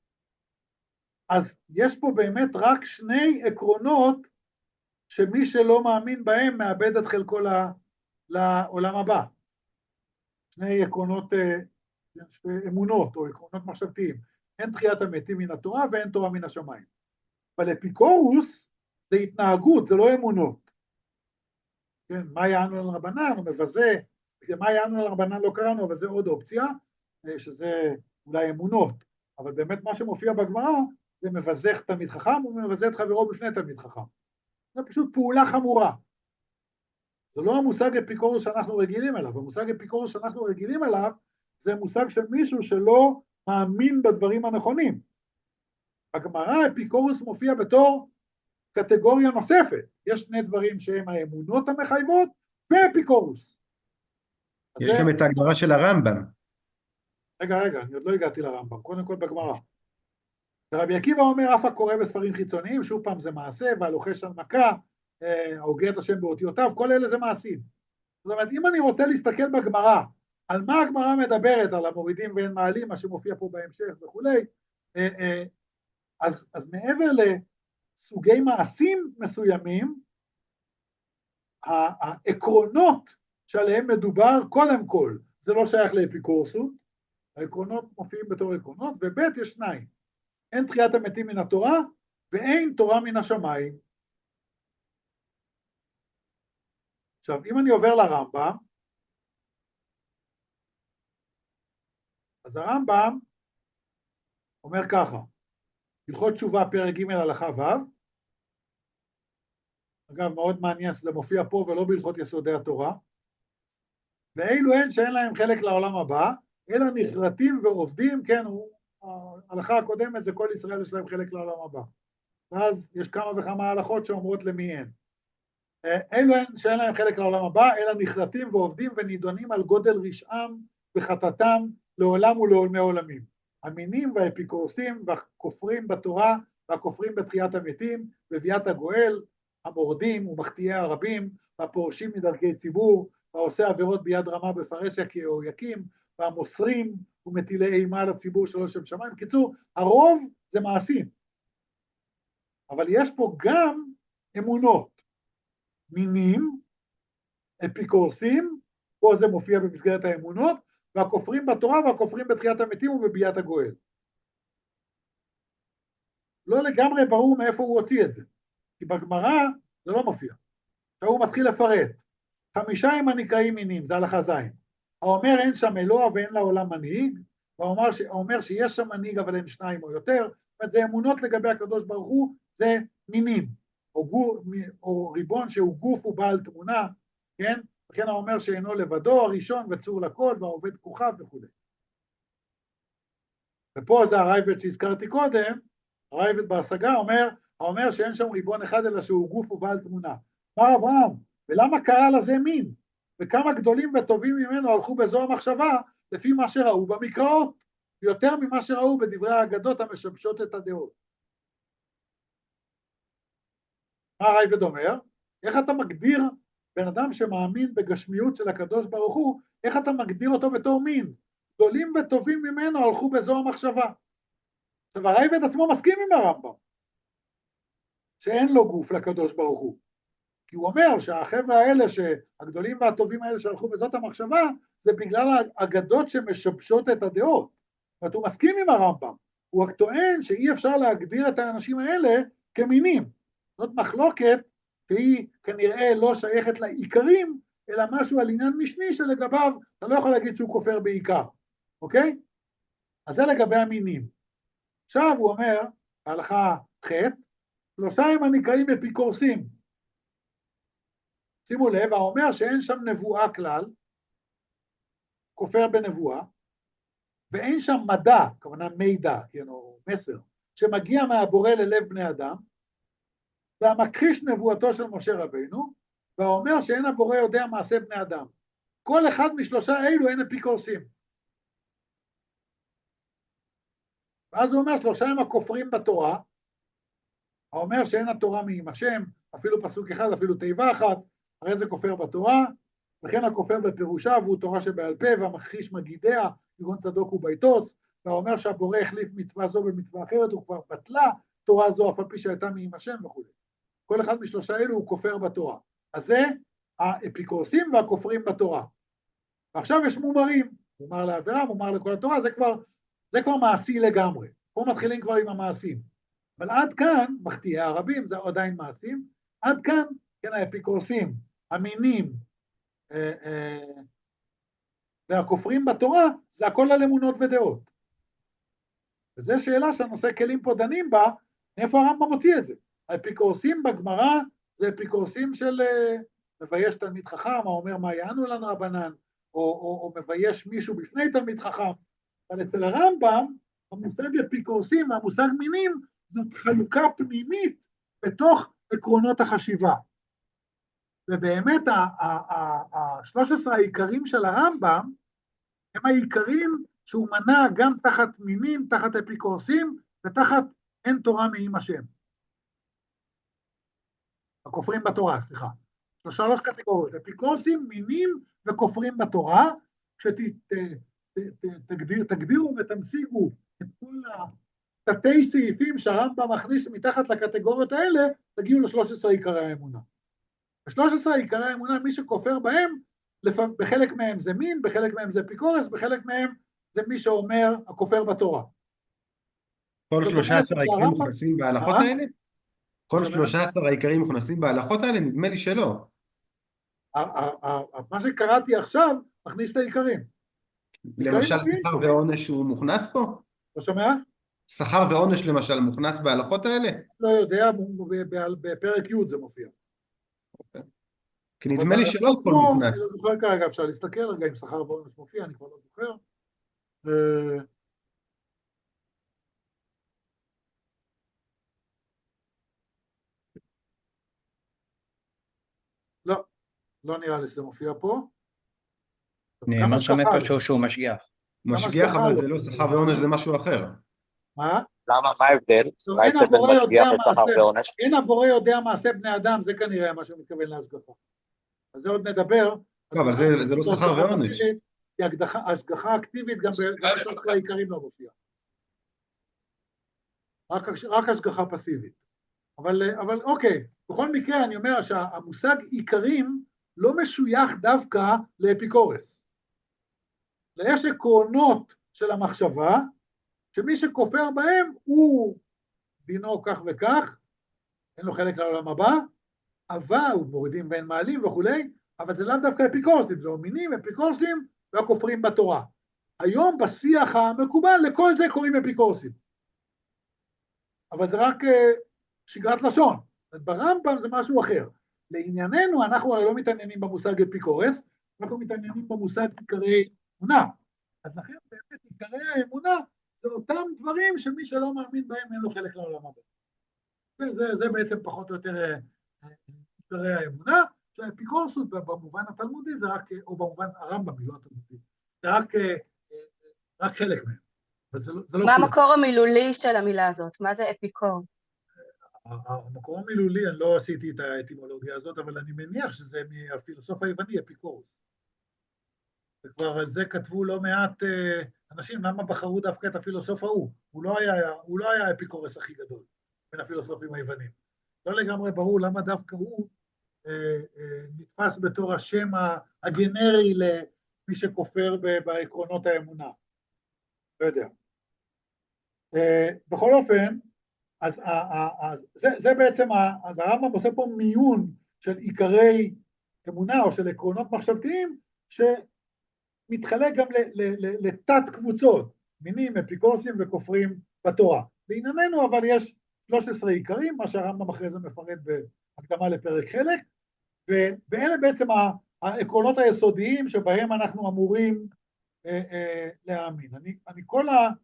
אז יש פה באמת רק שני עקרונות שמי שלא מאמין בהם מאבד את חלקו לעולם הבא. שני עקרונות, אמונות או עקרונות מחשבתיים. אין תחיית המתים מן התורה ואין תורה מן השמיים. אבל אפיקורוס זה התנהגות, זה לא אמונות. כן, מה יענו על רבנן, הוא מבזה, מה יענו על רבנן לא קראנו, אבל זה עוד אופציה, שזה אולי אמונות. אבל באמת מה שמופיע בגמרא, זה מבזך תלמיד חכם, הוא מבזה את חברו בפני תלמיד חכם. זה פשוט פעולה חמורה. זה לא המושג אפיקורוס שאנחנו רגילים אליו, המושג אפיקורוס שאנחנו רגילים אליו, זה מושג של מישהו שלא מאמין בדברים הנכונים. בגמרא אפיקורוס מופיע בתור קטגוריה נוספת. יש שני דברים שהם האמונות המחייבות, ואפיקורוס.
יש גם את ההגדרה של הרמב"ם.
רגע, אני עוד לא הגעתי לרמב"ם, קודם כל בגמרא. רבי עקיבא אומר, אף הקורא בספרים חיצוניים, שוב פעם זה מעשה, והלוחש על מכה, ההוגה את השם באותיותיו, כל אלה זה מעשים. זאת אומרת, אם אני רוצה להסתכל בגמרא, על מה הגמרא מדברת, על המורידים ואין מעלים, מה שמופיע פה בהמשך וכולי, אז מעבר לסוגי מעשים מסוימים, העקרונות שעליהם מדובר, קודם כל, זה לא שייך לאפיקורסות, העקרונות מופיעים בתור עקרונות, וב' יש שניים, אין תחיית המתים מן התורה, ואין תורה מן השמיים. עכשיו, אם אני עובר לרמב"ם, אז הרמב"ם אומר ככה, הלכות תשובה פרק ג' הלכה ו', אגב, מאוד מעניין שזה מופיע פה ולא בהלכות יסודי התורה, ואילו הן שאין להם חלק לעולם הבא, אלא נחרטים ועובדים, כן, ההלכה הקודמת זה כל ישראל יש להם חלק לעולם הבא. ואז יש כמה וכמה הלכות שאומרות למי אין. אלו שאין להם חלק לעולם הבא, אלא נחרטים ועובדים ונידונים על גודל רשעם וחטאתם לעולם ולעולמי עולמים. המינים והאפיקורסים והכופרים בתורה והכופרים בתחיית המתים, בביאת הגואל, המורדים ומחטיאי הרבים, והפורשים מדרכי ציבור, והעושה עבירות ביד רמה בפרהסיה כיהויקים, והמוסרים ומטילי אימה לציבור שלא לשם שמיים. קיצור, הרוב זה מעשים. אבל יש פה גם אמונות. מינים, אפיקורסים, פה זה מופיע במסגרת האמונות, והכופרים בתורה והכופרים בתחיית המתים ובביאת הגואל. לא לגמרי ברור מאיפה הוא הוציא את זה, כי בגמרא זה לא מופיע. עכשיו הוא מתחיל לפרט. 5 הם הנקראים מינים, זה הלכה זין. האומר אין שם אלוה ואין לעולם מנהיג, והאומר שיש שם מנהיג אבל הם 2 או יותר, זה אמונות לגבי הקדוש ברוך הוא, זה מינים, או ריבון שהוא גוף ובעל תמונה, כן? וכן האומר שאינו לבדו, הראשון וצור לכל, והעובד כוכב וכו'. ופה זה הרייבד שהזכרתי קודם, הרייבד בהשגה האומר שאין שם ריבון אחד אלא שהוא גוף ובעל תמונה. אמר אברהם, ולמה קרא לזה מין? וכמה גדולים וטובים ממנו הלכו בזו המחשבה, לפי מה שראו במקראות, יותר ממה שראו בדברי האגדות המשבשות את הדעות. מה הרייבד אומר? איך אתה מגדיר בן אדם שמאמין בגשמיות של הקדוש ברוך הוא, איך אתה מגדיר אותו בתור מין? גדולים וטובים ממנו הלכו בזו המחשבה. עכשיו הרייבד עצמו מסכים עם הרמב"ם, שאין לו גוף לקדוש ברוך הוא. כי הוא אומר שהחבר'ה האלה, הגדולים והטובים האלה שהלכו בזאת המחשבה, זה בגלל האגדות שמשבשות את הדעות. זאת אומרת, הוא מסכים עם הרמב"ם. הוא רק טוען שאי אפשר להגדיר את האנשים האלה כמינים. זאת מחלוקת שהיא כנראה לא שייכת לעיקרים, אלא משהו על עניין משני שלגביו אתה לא יכול להגיד שהוא כופר בעיקר. אוקיי? אז זה לגבי המינים. עכשיו הוא אומר, ההלכה ח' 3 הם הנקראים אפיקורסים. שימו לב, האומר שאין שם נבואה כלל, כופר בנבואה, ואין שם מדע, כוונה מידע, כן, או מסר, שמגיע מהבורא ללב בני אדם, והמכחיש נבואתו של משה רבינו, והאומר שאין הבורא יודע מעשה בני אדם. כל אחד משלושה אלו אין אפיקורסים. ואז הוא אומר 3 הם הכופרים בתורה, האומר שאין התורה מעם השם, אפילו פסוק אחד, אפילו תיבה אחת, הרי זה כופר בתורה, וכן הכופר בפירושה, והוא תורה שבעל פה, והמכחיש מגידיה, כגון צדוק וביתוס, והאומר שהבורא החליף מצווה זו במצווה אחרת, הוא כבר בטלה תורה זו, אף על פי שהייתה מעם השם וכו'. כל אחד משלושה אלו הוא כופר בתורה. אז זה האפיקורסים והכופרים בתורה. ועכשיו יש מומרים, מומר לעבירה, מומר לכל התורה, זה כבר מעשי לגמרי. פה מתחילים כבר עם המעשים. אבל עד כאן, מחטיאי הרבים, זה עדיין מעשים, עד כאן, כן, האפיקורסים, המינים, והכופרים בתורה, זה הכל על אמונות ודעות. וזו שאלה שהנושא כלים פה דנים בה, איפה הרמב"ם מוציא את זה? האפיקורסים בגמרא, זה אפיקורסים של מבייש תלמיד חכם, האומר מה יענו לנו רבנן, או מבייש מישהו בפני תלמיד חכם. אבל אצל הרמב"ם, המושג אפיקורסים והמושג מינים, זאת חלוקה פנימית בתוך עקרונות החשיבה. ובאמת, 13 העיקרים של הרמב"ם, הם העיקרים שהוא מנה גם תחת מינים, תחת אפיקורסים, ותחת אין תורה מעם השם. הכופרים בתורה, סליחה. 3 קטגוריות, אפיקורסים, מינים וכופרים בתורה, שתגדירו ותמשיגו את כל תתי סעיפים שהרמב"ם מכניס מתחת לקטגוריות האלה, תגיעו ל13 עיקרי האמונה. ה13 עיקרי האמונה, מי שכופר בהם, בחלק מהם זה מין, בחלק מהם זה אפיקורס, בחלק מהם זה מי שאומר הכופר בתורה.
כל 13 העיקרים מוכנסים בהלכות האלה? כל 13 העיקרים מוכנסים בהלכות האלה? נדמה לי שלא.
מה שקראתי עכשיו, מכניס את העיקרים.
למשל שכר ועונש הוא מוכנס פה?
לא שומע?
שכר ועונש למשל מוכנס בהלכות האלה?
לא יודע, בפרק י' זה מופיע.
כי נדמה לי שלא הכל מוכנס.
אני לא זוכר כרגע, אפשר להסתכל רגע אם שכר ועונש מופיע, אני כבר לא זוכר. לא נראה לי שזה מופיע פה.
נאמר שם איפשהו שהוא משגיח.
משגיח, אבל זה לא שכר ועונש, זה משהו אחר.
מה?
למה? מה ההבדל? מה ההבדל בין משגיח לשכר ועונש?
אין הבורא יודע מעשה בני אדם, זה כנראה מה שהוא מתכוון להשגחה. אז זה עוד נדבר.
לא, אבל זה לא שכר ועונש.
כי השגחה אקטיבית גם ב-13 העיקרים לא מופיע. רק השגחה פסיבית. אבל אוקיי, בכל מקרה אני אומר שהמושג עיקרים לא משוייך דווקא לאפיקורס. יש עקרונות של המחשבה, שמי שכופר בהם הוא דינו כך וכך, אין לו חלק לעולם הבא, אבל הוא מורידים בין מעלים וכולי, אבל זה לאו דווקא אפיקורסים, זה מינים אפיקורסים והכופרים בתורה. היום בשיח המקובל לכל זה קוראים אפיקורסים. אבל זה רק שגרת לשון. ברמב"ם זה משהו אחר. לענייננו אנחנו הרי לא מתעניינים במושג אפיקורס, אנחנו מתעניינים במושג עיקרי אמונה. אז לכן באמת עיקרי האמונה זה אותם דברים שמי שלא מאמין בהם אין לו חלק לעולם הבא. זה בעצם פחות או יותר עיקרי האמונה, שהאפיקורסות במובן התלמודי זה רק, או במובן הרמב"ם, לא התלמודי, זה רק חלק מהם.
מה המקור המילולי של המילה הזאת? מה זה אפיקורס?
המקור המילולי, אני לא עשיתי את האטימולוגיה הזאת, אבל אני מניח שזה מהפילוסוף היווני, אפיקורס. וכבר על זה כתבו לא מעט אנשים, למה בחרו דווקא את הפילוסוף ההוא? הוא לא היה האפיקורס הכי גדול בין הפילוסופים היוונים. לא לגמרי ברור למה דווקא הוא נתפס בתור השם הגנרי למי שכופר בעקרונות האמונה. לא יודע. בכל אופן, אז זה בעצם, אז הרמב"ם עושה פה מיון של עיקרי אמונה או של עקרונות מחשבתיים, שמתחלק גם לתת קבוצות, מינים, אפיקורסים וכופרים בתורה. בענייננו אבל יש 13 עיקרים, מה שהרמב"ם אחרי זה מפרט בהקדמה לפרק חלק, ואלה בעצם העקרונות היסודיים שבהם אנחנו אמורים להאמין. אני כל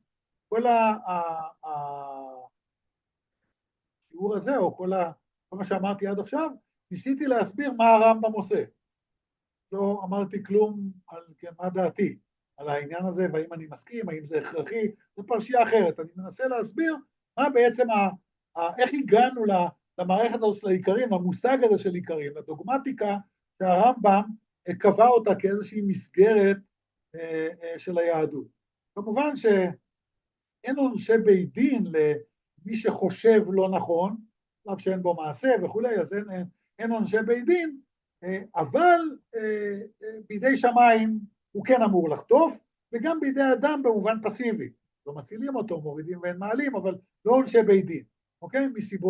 השיעור הזה, או כל מה שאמרתי עד עכשיו, ניסיתי להסביר מה הרמב"ם עושה. לא אמרתי כלום על מה דעתי, על העניין הזה, והאם אני מסכים, האם זה הכרחי, זו פרשייה אחרת. אני מנסה להסביר מה בעצם, איך הגענו למערכת הזאת של העיקרים, למושג הזה של עיקרים, לדוגמטיקה שהרמב"ם קבע אותה כאיזושהי מסגרת של היהדות. כמובן שאין עונשי בית דין למי שחושב לא נכון, אף שאין בו מעשה וכולי, אז אין עונשי בית דין, אבל בידי שמיים הוא כן אמור לחטוף, וגם בידי אדם במובן פסיבי. לא מצילים אותו, מורידים ואין מעלים, אבל לא עונשי בית דין, אוקיי?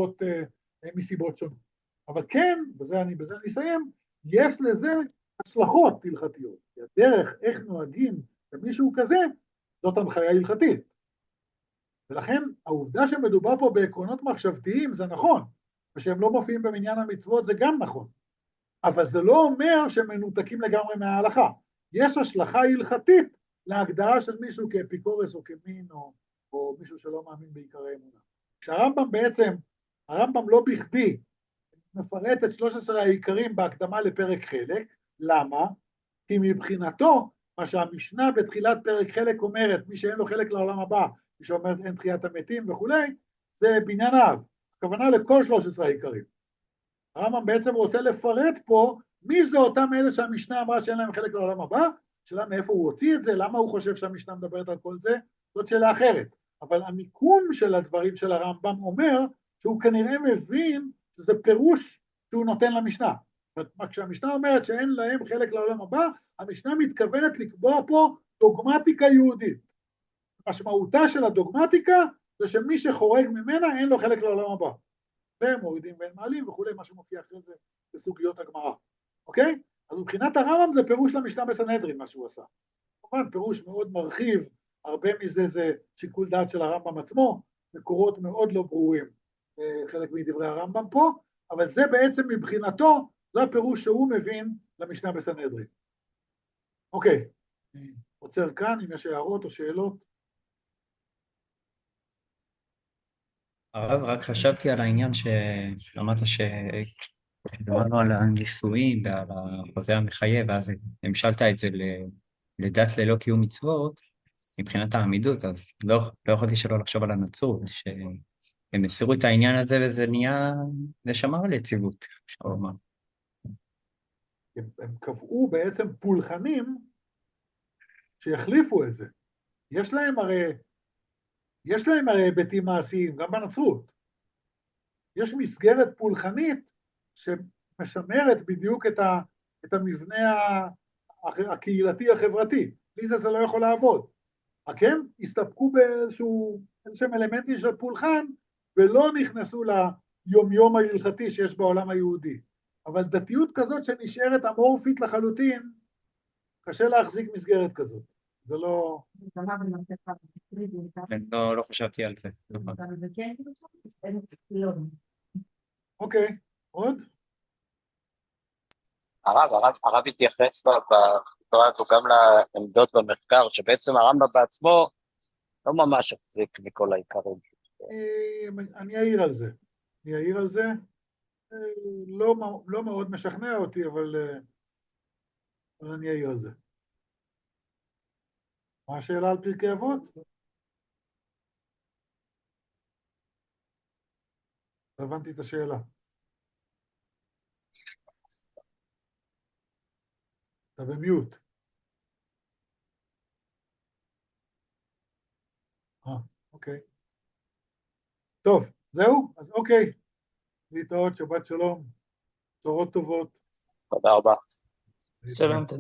מסיבות שונות. אבל כן, בזה אני אסיים, יש לזה השלכות הלכתיות. הדרך איך נוהגים למישהו כזה, זאת הנחיה הלכתית. ולכן העובדה שמדובר פה בעקרונות מחשבתיים זה נכון, ושהם לא מופיעים במניין המצוות זה גם נכון, אבל זה לא אומר שהם מנותקים לגמרי מההלכה. יש השלכה הלכתית להגדרה של מישהו כאפיקורס או כמין או מישהו שלא מאמין בעיקרי אמונה. כשהרמב"ם בעצם, הרמב"ם לא בכדי מפרט את 13 העיקרים בהקדמה לפרק חלק. למה? כי מבחינתו, מה שהמשנה בתחילת פרק חלק אומרת, מי שאין לו חלק לעולם הבא, מי שאומרת אין תחיית המתים וכולי, זה בנייניו, הכוונה לכל 13 העיקרים. הרמב"ם בעצם רוצה לפרט פה מי זה אותם אלה שהמשנה אמרה שאין להם חלק לעולם הבא, שאלה מאיפה הוא הוציא את זה, למה הוא חושב שהמשנה מדברת על כל זה, זאת שאלה אחרת. אבל המיקום של הדברים של הרמב"ם אומר שהוא כנראה מבין שזה פירוש שהוא נותן למשנה. כשהמשנה אומרת שאין להם חלק לעולם הבא, המשנה מתכוונת לקבוע פה דוגמטיקה יהודית. משמעותה של הדוגמטיקה זה שמי שחורג ממנה אין לו חלק לעולם הבא. ומורידים ואין מעלים וכולי, מה שמופיע אחרי זה בסוגיות הגמרא. אוקיי? אז מבחינת הרמב"ם זה פירוש למשנה בסנהדרין, מה שהוא עשה. כמובן, פירוש מאוד מרחיב, הרבה מזה זה שיקול דעת של הרמב"ם עצמו, מקורות מאוד לא ברורים, חלק מדברי הרמב"ם פה, אבל זה בעצם מבחינתו, זה הפירוש שהוא מבין למשנה בסנהדרין. אוקיי, אני עוצר כאן, אם יש הערות או שאלות.
הרב, רק חשבתי על העניין שאמרת דיברנו על הנישואים ועל החוזה המחייב, ואז המשלת את זה לדת ללא קיום מצוות, מבחינת העמידות, אז לא יכולתי שלא לחשוב על הנצרות, שהם הסירו את העניין הזה וזה נהיה, זה שמר על יציבות, אפשר לומר.
הם קבעו בעצם פולחנים שיחליפו את זה. יש להם הרי היבטים מעשיים, גם בנצרות. יש מסגרת פולחנית שמשמרת בדיוק את המבנה הקהילתי החברתי. בלי זה לא יכול לעבוד. רק הם הסתפקו באיזשהם אלמנטים של פולחן, ולא נכנסו ליומיום ההלכתי שיש בעולם היהודי. אבל דתיות כזאת שנשארת אמורפית לחלוטין, קשה להחזיק מסגרת כזאת. זה לא...
לא חשבתי על זה.
אוקיי, עוד?
הרב התייחס בתורה הזו גם לעמדות במחקר, שבעצם הרמב"ם בעצמו לא ממש החזיק מכל העיקרים.
אני אעיר על זה. לא מאוד משכנע אותי, אבל אני אעיר על זה. מה השאלה על פרקי אבות? הבנתי את השאלה. אתה במיוט. אוקיי. טוב, זהו? אז אוקיי. להתראות, שבת שלום. תורות טובות.
תודה רבה.
שלום.